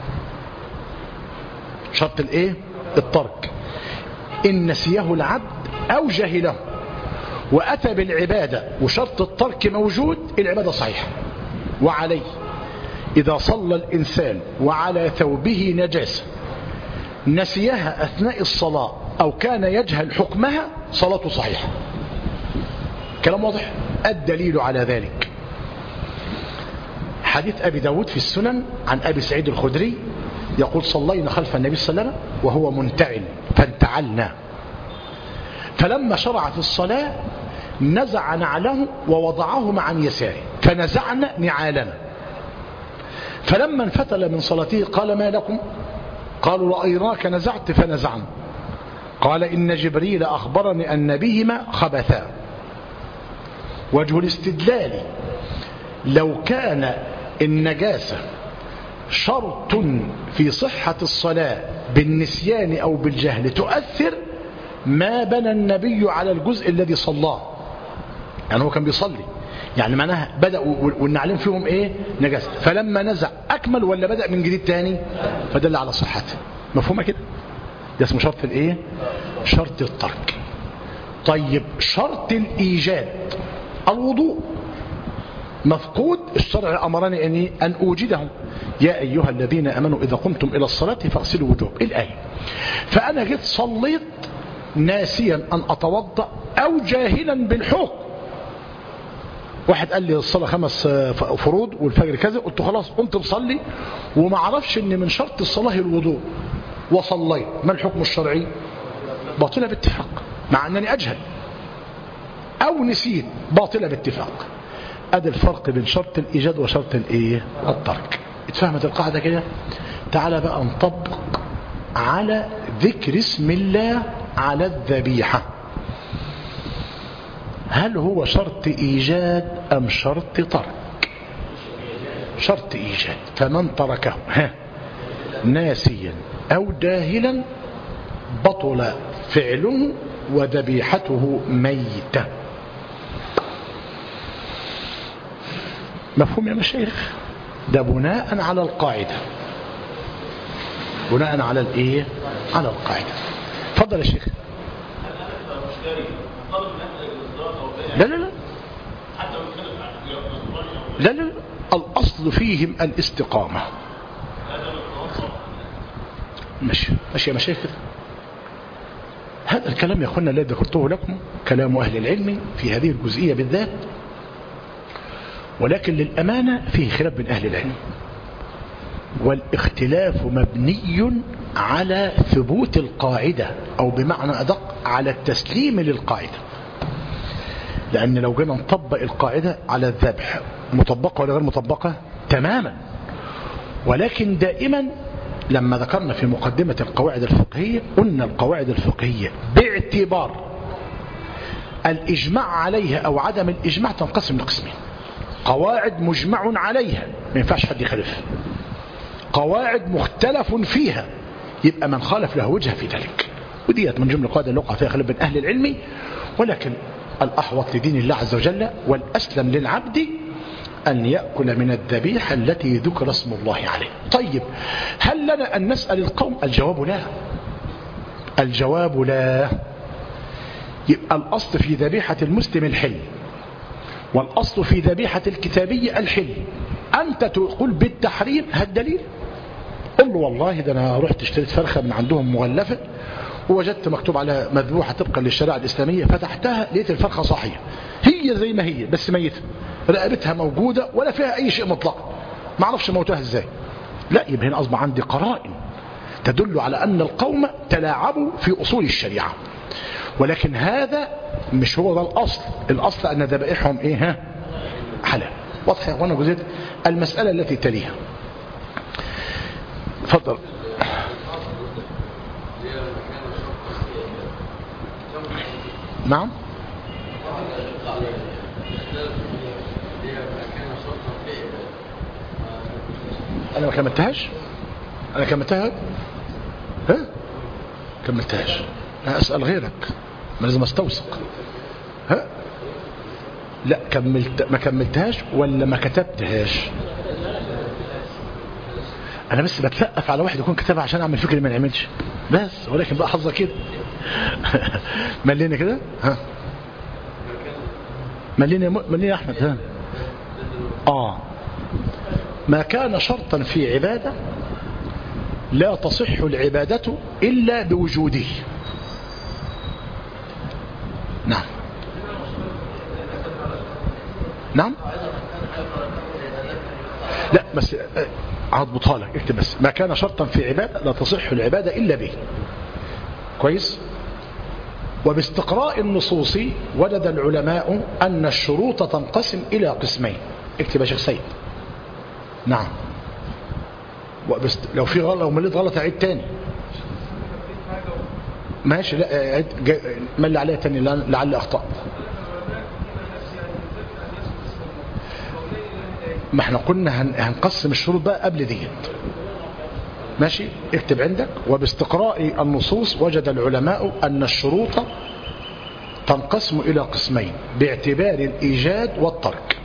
شرط الإيه؟ الترك إن نسيه العبد أو جهله وأتى بالعبادة وشرط الترك موجود، العبادة صحيحة. وعليه إذا صلى الإنسان وعلى ثوبه نجاسة نسيها أثناء الصلاة أو كان يجهل حكمها، صلاته صحيحة. كلام واضح؟ الدليل على ذلك حديث أبي داود في السنن عن أبي سعيد الخدري يقول: صلينا خلف النبي صلى الله عليه وسلم وهو منتعل فانتعلنا، فلما شرع في الصلاة نزع نعله ووضعهما عن يساره فنزعنا نعالنا، فلما انفتل من صلاته قال: ما لكم؟ قالوا: رأيناك نزعت فنزعنا. قال: إن جبريل أخبرني أن بهما خبثا. وجه الاستدلال لو كان النجاسة شرط في صحة الصلاة بالنسيان أو بالجهل تؤثر، ما بنى النبي على الجزء الذي صلاه. يعني هو كان بيصلي، يعني معناها بدأ والنعلم فيهم ايه؟ نجاسة، فلما نزع أكمل ولا بدأ من جديد تاني؟ فدل على صحته. مفهومة كده؟ ده اسمه شرط الايه؟ شرط الترك. طيب شرط الإيجاد الوضوء مفقود، الشرع أمرني أن أوجده. يا أيها الذين أمنوا إذا قمتم إلى الصلاة فاغسلوا وجوهكم، الآية. فأنا جيت صليت ناسيا أن أتوضأ أو جاهلا بالحكم. واحد قال لي الصلاة 5 فروض والفجر كذا، قلت خلاص قمت بصلي وما عرفش ان من شرط الصلاة الوضوء وصليت، ما الحكم الشرعي؟ باطلة باتفاق، مع انني اجهل او نسيت، باطلة باتفاق. ادي الفرق بين شرط الايجاد وشرط الايه؟ الترك. اتفهمت القاعدة كده؟ تعال بقى نطبق على ذكر اسم الله على الذبيحة. هل هو شرط إيجاد أم شرط ترك؟ شرط إيجاد. فمن تركه ناسيا أو جاهلا بطل فعله وذبيحته ميتة. مفهوم يا مشايخ؟ ده بناء على القاعدة، بناء على الايه؟ على القاعدة. تفضل يا شيخ. لا لا لا لا لا، الأصل فيهم الاستقامة. ماشي يا مشايخ. هذا الكلام يا أخوانا الذي ذكرته لكم كلام أهل العلم في هذه الجزئية بالذات، ولكن للأمانة فيه خلاف بين أهل العلم، والاختلاف مبني على ثبوت القاعدة، أو بمعنى أدق على التسليم للقاعدة. لأن لو جينا نطبق القاعدة على الذبح مطبقة ولا غير مطبقة؟ تماما. ولكن دائما لما ذكرنا في مقدمة القواعد الفقهية قلنا القواعد الفقهية باعتبار الإجماع عليها أو عدم الإجماع تنقسم لقسمين: قواعد مجمع عليها ما ينفعش حد يخالف، قواعد مختلف فيها يبقى من خالف له وجه في ذلك. وديت من جملة القواعد اللي وقع فيها خلاف بين أهل العلم، ولكن الأحوط لدين الله عز وجل والأسلم للعبد أن يأكل من الذبيحة التي ذكر اسم الله عليه. طيب هل لنا أن نسأل القوم؟ الجواب لا. الجواب لا. يبقى الأصل في ذبيحة المسلم الحل، والأصل في ذبيحة الكتابي الحل. أنت تقول بالتحريم، هالدليل؟ قل له والله ده أنا رحت اشتريت فرخة من عندهم مغلفة ووجدت مكتوب على مذبوحة طبقا للشريعة الإسلامية، فتحتها لقيت الفرخة صاحية، هي زي ما هي بس ميتة، رقبتها موجودة ولا فيها أي شيء مطلقا، ما اعرفش موتها ازاي. لا، يبقى هنا أصبح عندي قرائن تدل على أن القوم تلاعبوا في أصول الشريعة، ولكن هذا مش هو ده الأصل. الأصل أن ذبائحهم إيه؟ حلال. واضح يا أخوانا جزيت؟ المسألة التي تليها. تفضل. نعم. أنا ما كملتهاش. أنا كملتها. ها؟ كملتهاش. أنا أسأل غيرك، ما لازم أستوثق. ها؟ لا ما كملتهاش ولا ما كتبتهاش؟ أنا بس بتلقف على واحد يكون كتبها عشان أعمل فكرة ما نعملش بس، ولكن بقى حظة كده. ملينا كده. ها؟ ملينا يا أحمد. ها؟ ما كان شرطا في عبادة لا تصح العبادة إلا بوجوده. نعم. نعم. لا بس هضبطها لك، اكتب بس. ما كان شرطا في عبادة لا تصح العبادة إلا به. كويس. وباستقراء النصوص وجد العلماء أن الشروط تنقسم إلى قسمين. اكتب يا شيخ سيد. نعم. لو في غلط، لو مليت غلط عيد تاني. ماشي. لا عيد، ملي عليها تاني لعل أخطأ. ما احنا قلنا هنقسم الشروط بقى قبل ديت. ماشي. اكتب عندك. وباستقراء النصوص وجد العلماء أن الشروط تنقسم إلى قسمين باعتبار الإيجاد والترك.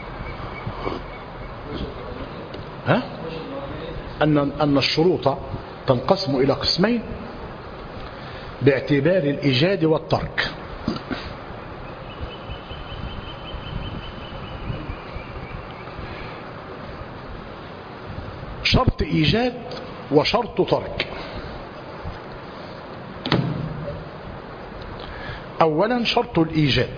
ها؟ أن الشروط تنقسم إلى قسمين باعتبار الإيجاد والترك. شرط إيجاد وشرط ترك. أولا شرط الإيجاد.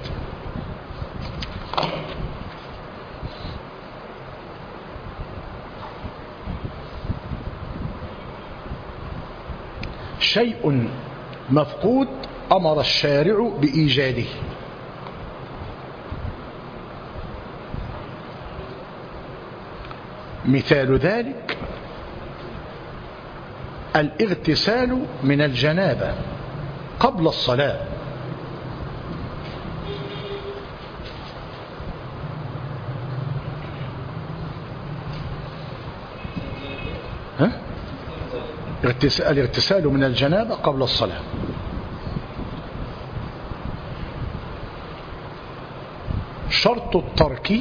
شيء مفقود أمر الشارع بإيجاده. مثال ذلك الاغتسال من الجنابة قبل الصلاة. ها؟ الاغتسال من الجنابة قبل الصلاة. شرط الترك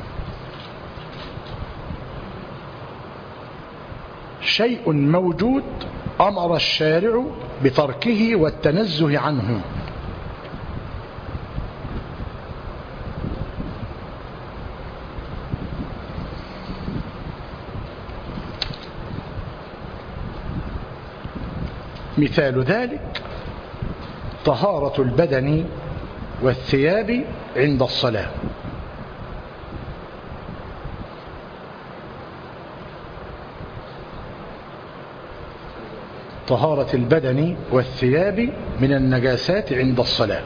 شيء موجود أمر الشارع بتركه والتنزه عنه. مثال ذلك طهارة البدن والثياب عند الصلاة. طهارة البدن والثياب من النجاسات عند الصلاة.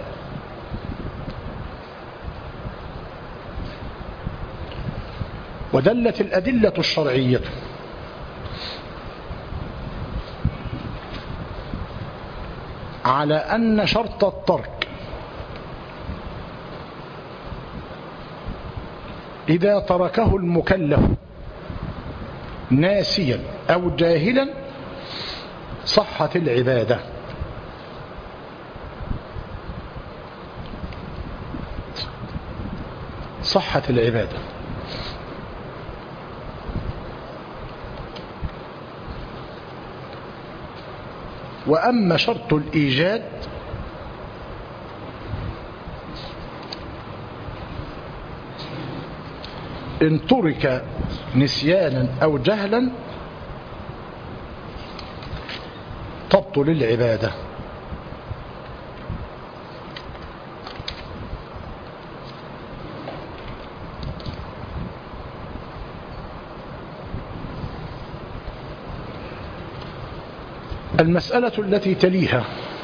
ودلت الأدلة الشرعية على أن شرط الترك إذا تركه المكلف ناسيا أو جاهلا صحت العبادة. صحت العبادة. وأما شرط الإيجاد إن ترك نسيانا أو جهلا تبطل العبادة. المسألة التي تليها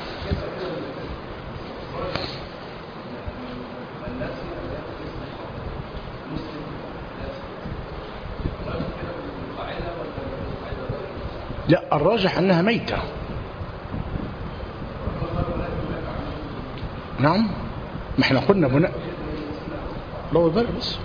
لا، الراجح أنها ميتة. نعم، ما احنا قلنا بناء لو ذلك بس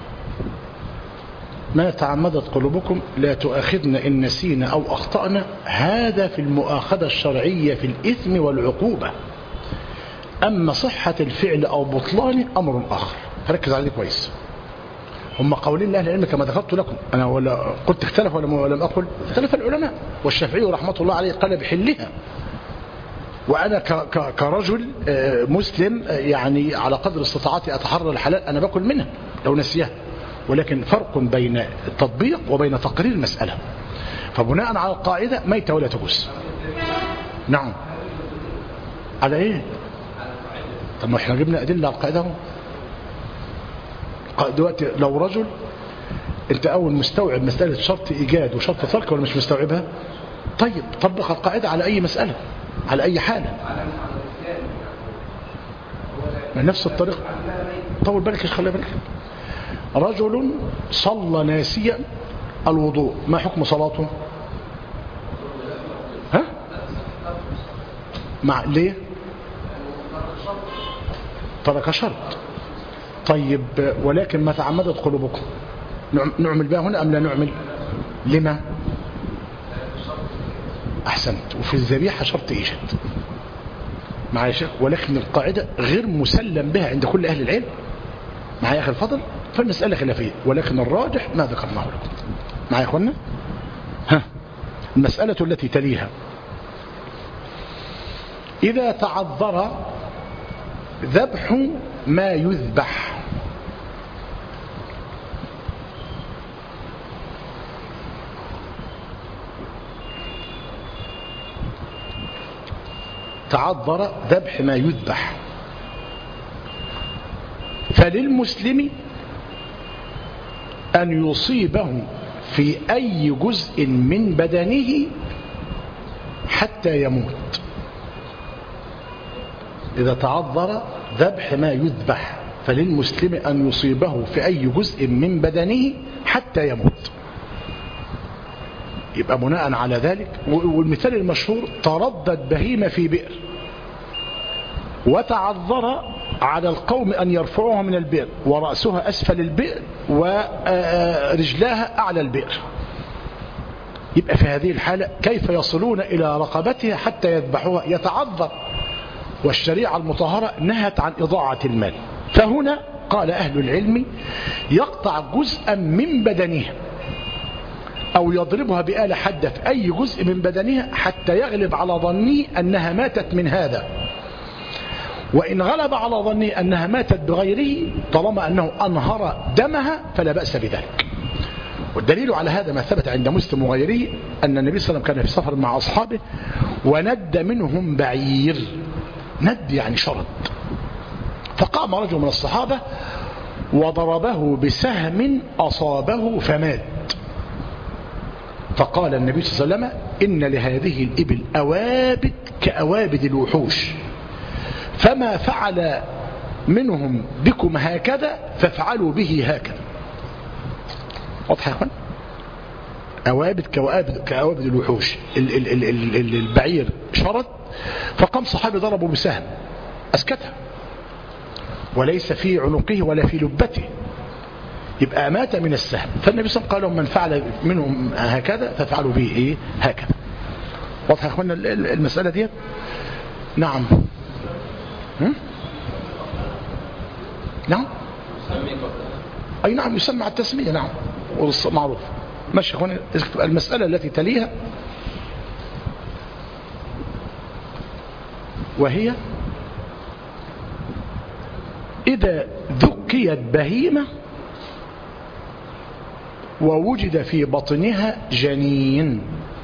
ما تعمدت قلوبكم لا تؤاخذنا إن نسينا أو أخطأنا، هذا في المؤاخذة الشرعية في الإثم والعقوبة. أما صحة الفعل أو بطلانه أمر آخر، فركز عليه كويس. هم قولين لأهل العلم كما ذكرت لكم، أنا ولا قلت اختلف ولا لم أقل؟ اختلف العلماء، والشافعي رحمة الله عليه قال بحلها، وأنا كرجل مسلم يعني على قدر استطاعتي أتحرى الحلال أنا باكل منها لو نسيها، ولكن فرق بين التطبيق وبين تقرير المسألة. فبناء على القاعدة ميتة ولا تجوز. نعم، على ايه؟ طب ما احنا جبنا أدلة على القاعدة اهو. دلوقتي لو رجل انت اول مستوعب مسألة شرط ايجاد وشرط ترك ولا مش مستوعبها؟ طيب طبق القاعدة على اي مسألة، على اي حالة، من نفس الطريقة. طول بالك، خلي بالك. رجل صلى ناسيا الوضوء، ما حكم صلاته؟ ها؟ ليه؟ ترك شرط. طيب ولكن ما تعمدت قلوبكم، نعمل بها هنا أم لا نعمل؟ لما؟ أحسنت. وفي الذبيحة شرط إيجاد معايا شيخ، ولكن القاعدة غير مسلم بها عند كل أهل العلم معايا يا أخي الفضل، فالمسألة خلافية، ولكن الراجح ما ذكرناه لكم معايا يا أخوانا. المسألة التي تليها إذا تعذر ذبح ما يذبح، تعذر ذبح ما يذبح، فللمسلم أن يصيبه في أي جزء من بدنه حتى يموت. إذا تعذر ذبح ما يذبح فللمسلم أن يصيبه في أي جزء من بدنه حتى يموت. يبقى بناء على ذلك، والمثال المشهور تردد بهيمة في بئر وتعذر على القوم أن يرفعوها من البئر ورأسها أسفل البئر ورجلاها أعلى البئر، يبقى في هذه الحالة كيف يصلون إلى رقبتها حتى يذبحوها؟ يتعذر، والشريعة المطهرة نهت عن إضاعة المال. فهنا قال أهل العلم يقطع جزءا من بدنها أو يضربها بآلة حادة في أي جزء من بدنها حتى يغلب على ظنه أنها ماتت من هذا، وإن غلب على ظنه أنها ماتت بغيره طالما أنه أنهر دمها فلا بأس بذلك. والدليل على هذا ما ثبت عند مسلم وغيره أن النبي صلى الله عليه وسلم كان في سفر مع أصحابه وند منهم بعير، ند يعني شرد، فقام رجل من الصحابة وضربه بسهم أصابه فمات. فقال النبي صلى الله عليه وسلم إن لهذه الإبل أوابد كأوابد الوحوش، فما فعل منهم بكم هكذا فافعلوا به هكذا. واضح يا اخوان؟ أوابد كأوابد الوحوش. البعير شرد، فقام صحابي ضربوا بسهم أسكتها، وليس في عنقه ولا في لبته، يبقى مات من السهم. فالنبي صلى الله عليه وسلم قال من فعل منهم هكذا فافعلوا به إيه هكذا. واضح يا اخوانا المسألة دي؟ نعم. نعم، أي نعم، يسمى التسمية. نعم، معروف. ماشي يا اخوانا. المسألة التي تليها وهي إذا ذكيت بهيمة ووجد في بطنها جنين.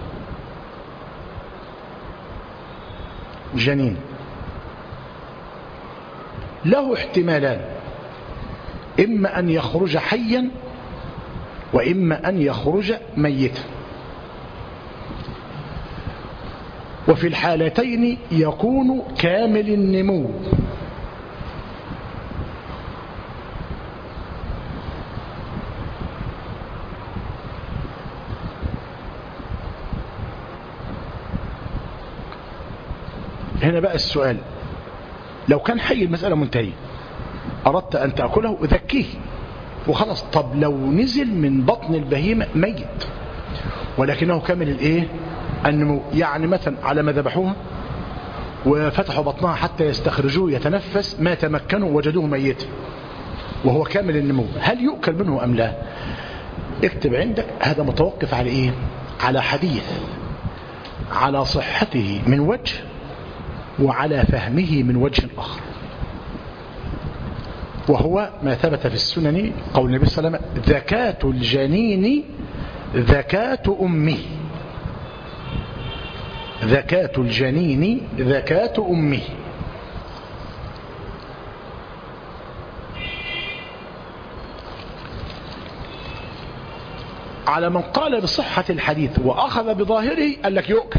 له احتمالان، إما أن يخرج حيا وإما أن يخرج ميتا، وفي الحالتين يكون كامل النمو. هنا بقى السؤال، لو كان حي المسألة منتهية، أردت أن تأكله ذكيه وخلاص. طب لو نزل من بطن البهيمة ميت ولكنه كامل الايه النمو، يعني مثلا على ما ذبحوها وفتحوا بطنها حتى يستخرجوه يتنفس، ما تمكنوا وجدوه ميتا وهو كامل النمو، هل يؤكل منه أم لا؟ اكتب عندك هذا متوقف على ايه؟ على حديث على صحته من وجه وعلى فهمه من وجه آخر، وهو ما ثبت في السنن قول النبي صلى الله عليه وسلم: زكاة الجنين زكاة أمه. زكاة الجنين زكاة أمه. على من قال بصحة الحديث وأخذ بظاهره قال لك يؤكل.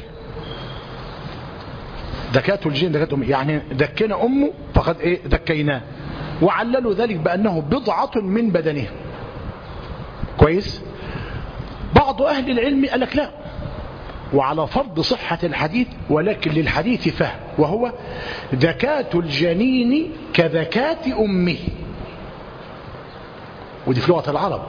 زكاة الجنين زكاة أمه، يعني ذكينا أمه فقد ذكيناه، وعللوا ذلك بأنه بضعة من بدنه. كويس. بعض أهل العلم قال لك لا، وعلى فرض صحة الحديث ولكن للحديث فهم، وهو زكاة الجنين كزكاة أمه. ودي في لغة العرب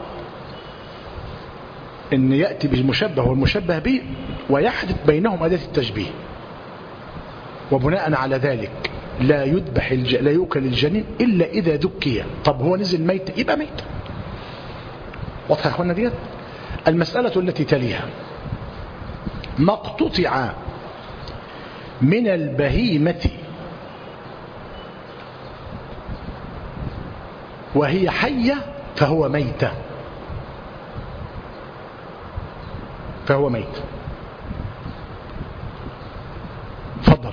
إن يأتي بالمشبه والمشبه به ويحدث بينهم أداة التشبيه، وبناء على ذلك لا يؤكل الجنين إلا إذا ذكي. طب هو نزل ميت يبقى ميت. واضح يا أخوانا ديت؟ المسألة التي تليها: ما اقتطع من البهيمة وهي حية فهو ميت. فهو ميت. تفضل.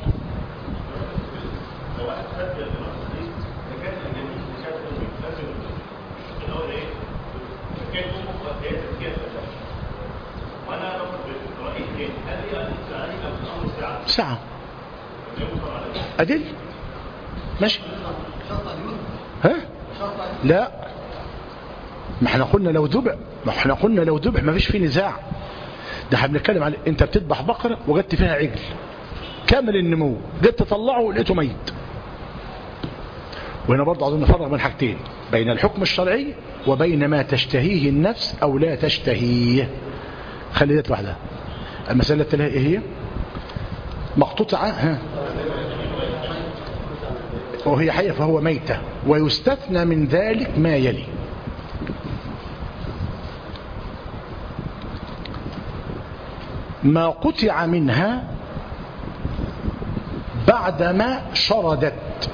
ساعة أدل ماشي. ها لا، ما احنا قلنا لو ذبح ما فيش فيه نزاع. ده احنا بنتكلم على انت بتذبح بقرة وجدت فيها عجل كامل النمو، جيت تطلعه ولقيته ميت. وهنا برضه عاوزين نفرق بين حاجتين، بين الحكم الشرعي وبين ما تشتهيه النفس او لا تشتهيه. خلي ديت لوحدها. المسألة التالية ايه هي؟ مقطوعة وهي حية فهو ميتة، ويستثنى من ذلك ما يلي: ما قطع منها بعدما شردت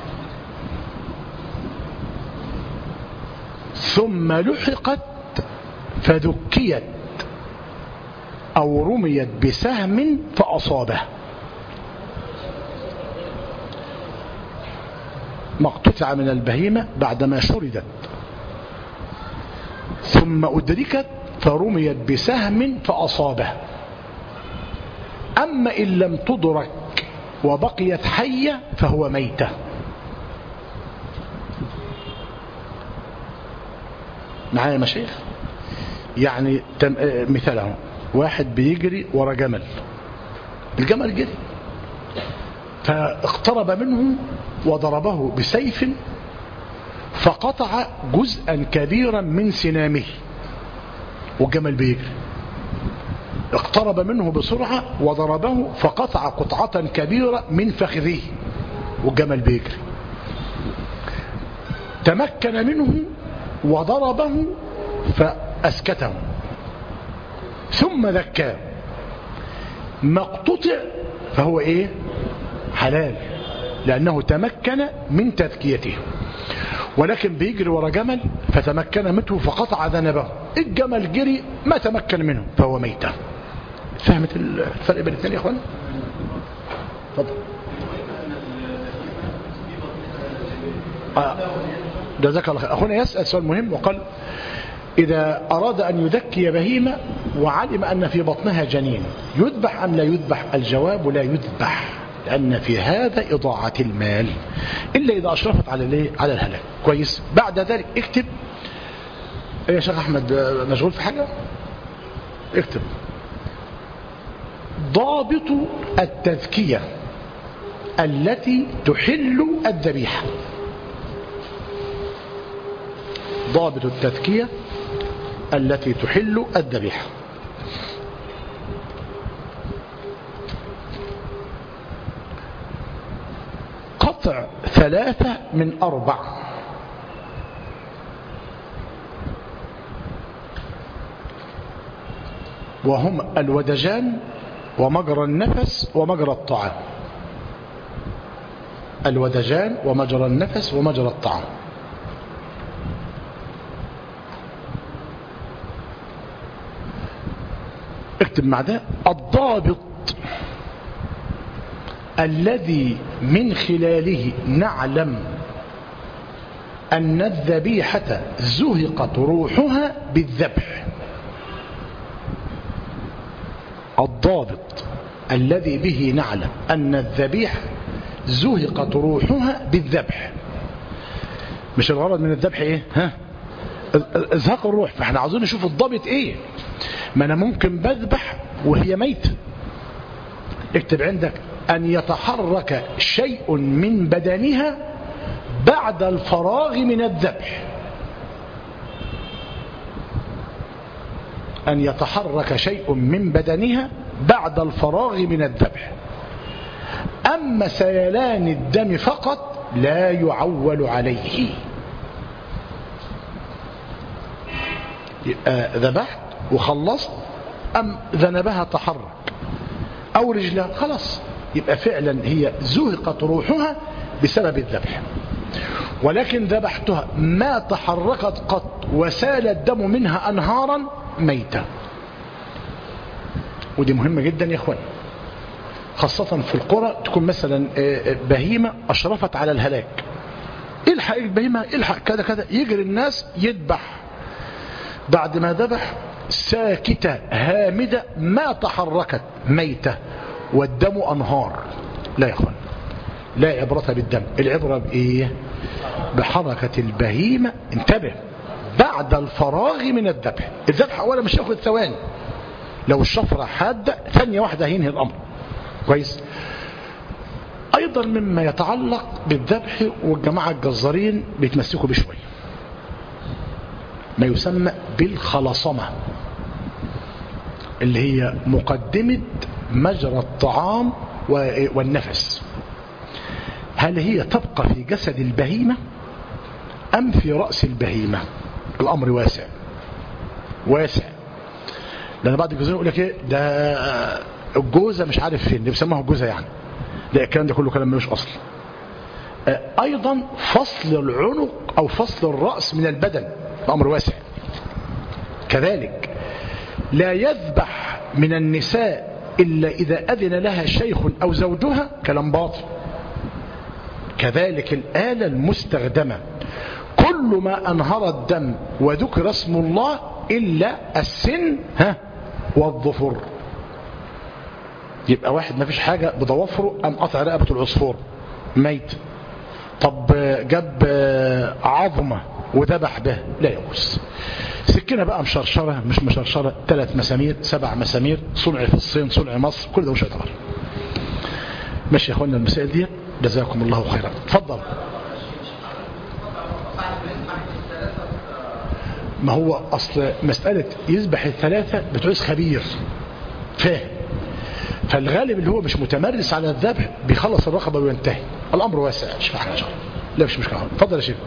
ثم لحقت فذكيت أو رميت بسهم فأصابه. ما اقتطع من البهيمة بعدما شردت ثم أدركت فرميت بسهم فأصابه. أما إن لم تدرك وبقيت حية فهو ميتة. معايا يا مشايخ؟ يعني مثاله: واحد بيجري ورا جمل، الجمل جري فاقترب منه وضربه بسيف فقطع جزءا كبيرا من سنامه، والجمل بيجري، اقترب منه بسرعة وضربه فقطع قطعة كبيرة من فخذه، والجمل بيجري، تمكن منه وضربه فأسكته ثم ذكاه. ما اقتطع فهو ايه؟ حلال. لأنه تمكن من تذكيته. ولكن بيجري ورا جمل فتمكن منه فقطع ذنبه، الجمل جري ما تمكن منه فهو ميتة. فهمت الفرق بين الاثنين يا اخوان؟ اتفضل. جزاك الله خير. اخونا يسأل سؤال مهم وقال إذا أراد أن يذكي بهيمة وعلم أن في بطنها جنين يذبح أم لا يذبح؟ الجواب لا يذبح، لأن في هذا إضاعة المال إلا إذا أشرفت على الهلاك. كويس. بعد ذلك اكتب يا شيخ أحمد، مشغول في حاجة؟ اكتب ضابط التذكية التي تحل الذبيحة. ضابط التذكية التي تحل الذبيحة. قطع 3 من 4، وهم الودجان ومجرى النفس ومجرى الطعام. الودجان ومجرى النفس ومجرى الطعام. اكتب مع ده الضابط الذي من خلاله نعلم أن الذبيحة زهقت روحها بالذبح. الضابط الذي به نعلم أن الذبيحة زهقت روحها بالذبح. مش الغرض من الذبح ايه؟ ازهاق الروح. فاحنا عاوزين نشوف الضابط ايه. ما انا ممكن بذبح وهي ميتة. اكتب عندك ان يتحرك شيء من بدنها بعد الفراغ من الذبح. ان يتحرك شيء من بدنها بعد الفراغ من الذبح. اما سيلان الدم فقط لا يعول عليه. ذبحت وخلصت أم ذنبها تحرك أو رجلها، خلاص يبقى فعلا هي زهقت روحها بسبب الذبح. ولكن ذبحتها ما تحركت قط وسال الدم منها أنهارا، ميتة. ودي مهمة جدا يا اخوان، خاصة في القرى تكون مثلا بهيمة أشرفت على الهلاك، الحق البهيمة الحق كذا كذا، يجري الناس يذبح. بعد ما ذبح ساكتة هامدة ما تحركت، ميتة والدم أنهار. لا يا اخوان، لا عبرة بالدم، العبرة بإيه؟ بحركة البهيمة. انتبه، بعد الفراغ من الذبح. الذبح أولا مش ياخذ ثواني، لو الشفرة حادة ثانية واحدة هينهي الأمر. كويس. أيضا مما يتعلق بالذبح، والجماعة الجزارين بيتمسكوا بشوية، ما يسمى بالخلصمة، اللي هي مقدمة مجرى الطعام والنفس. هل هي تبقى في جسد البهيمة أم في رأس البهيمة؟ الأمر واسع واسع، لأن بعض الجزائر يقول لك ايه ده الجوزة مش عارف فين، بيسموها الجوزة يعني. لا، الكلام ده كله كلام ملوش أصل. أيضا فصل العنق أو فصل الرأس من البدن، الأمر واسع. كذلك لا يذبح من النساء إلا إذا أذن لها شيخ أو زوجها، كلام باطل. كذلك الآلة المستخدمة، كل ما أنهر الدم وذكر اسم الله إلا السن والظفر. يبقى واحد ما فيش حاجة بضوافره أم قطع رقبة العصفور، ميت. طب جاب عظمة وذبح به، لا يجوز. سكينة بقى مشرشرة مش مشرشرة، 3 مسامير 7 مسامير، صنع في الصين صنع مصر، كل ده مش هيتغير. ماشي يا اخوانا المسائل دي، جزاكم الله خيرا. اتفضل. ما هو اصل مسألة يذبح الثلاثة بتعوز خبير فاهم، فالغالب اللي هو مش متمرس على الذبح بيخلص الرقبة وينتهي. الامر واسع، شوف احنا ان شاء الله. لا مش مشكلة. اتفضل يا شيخ.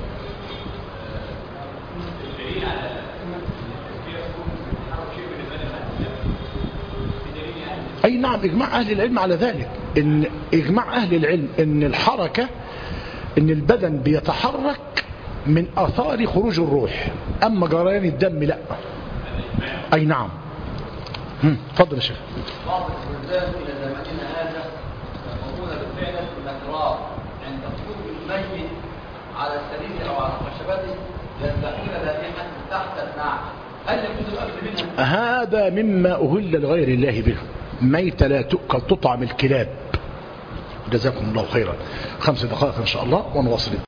أي نعم، إجماع أهل العلم على ذلك، إن إجماع أهل العلم إن الحركة، إن البدن بيتحرك من آثار خروج الروح، أما جريان الدم لا. أي نعم. تفضل يا شيخ. بعض البلدان إلى زماننا هذا يقومون بفعل الأكرار عند خروج الميت على السرير أو على خشبته، يذبحون ذبيحة تحت النعل. هل يجوز الأكل منها؟ هذا مما أهل لغير الله به، ميت لا تؤكل تطعم الكلاب. جزاكم الله خيرا. 5 دقائق إن شاء الله ونواصل.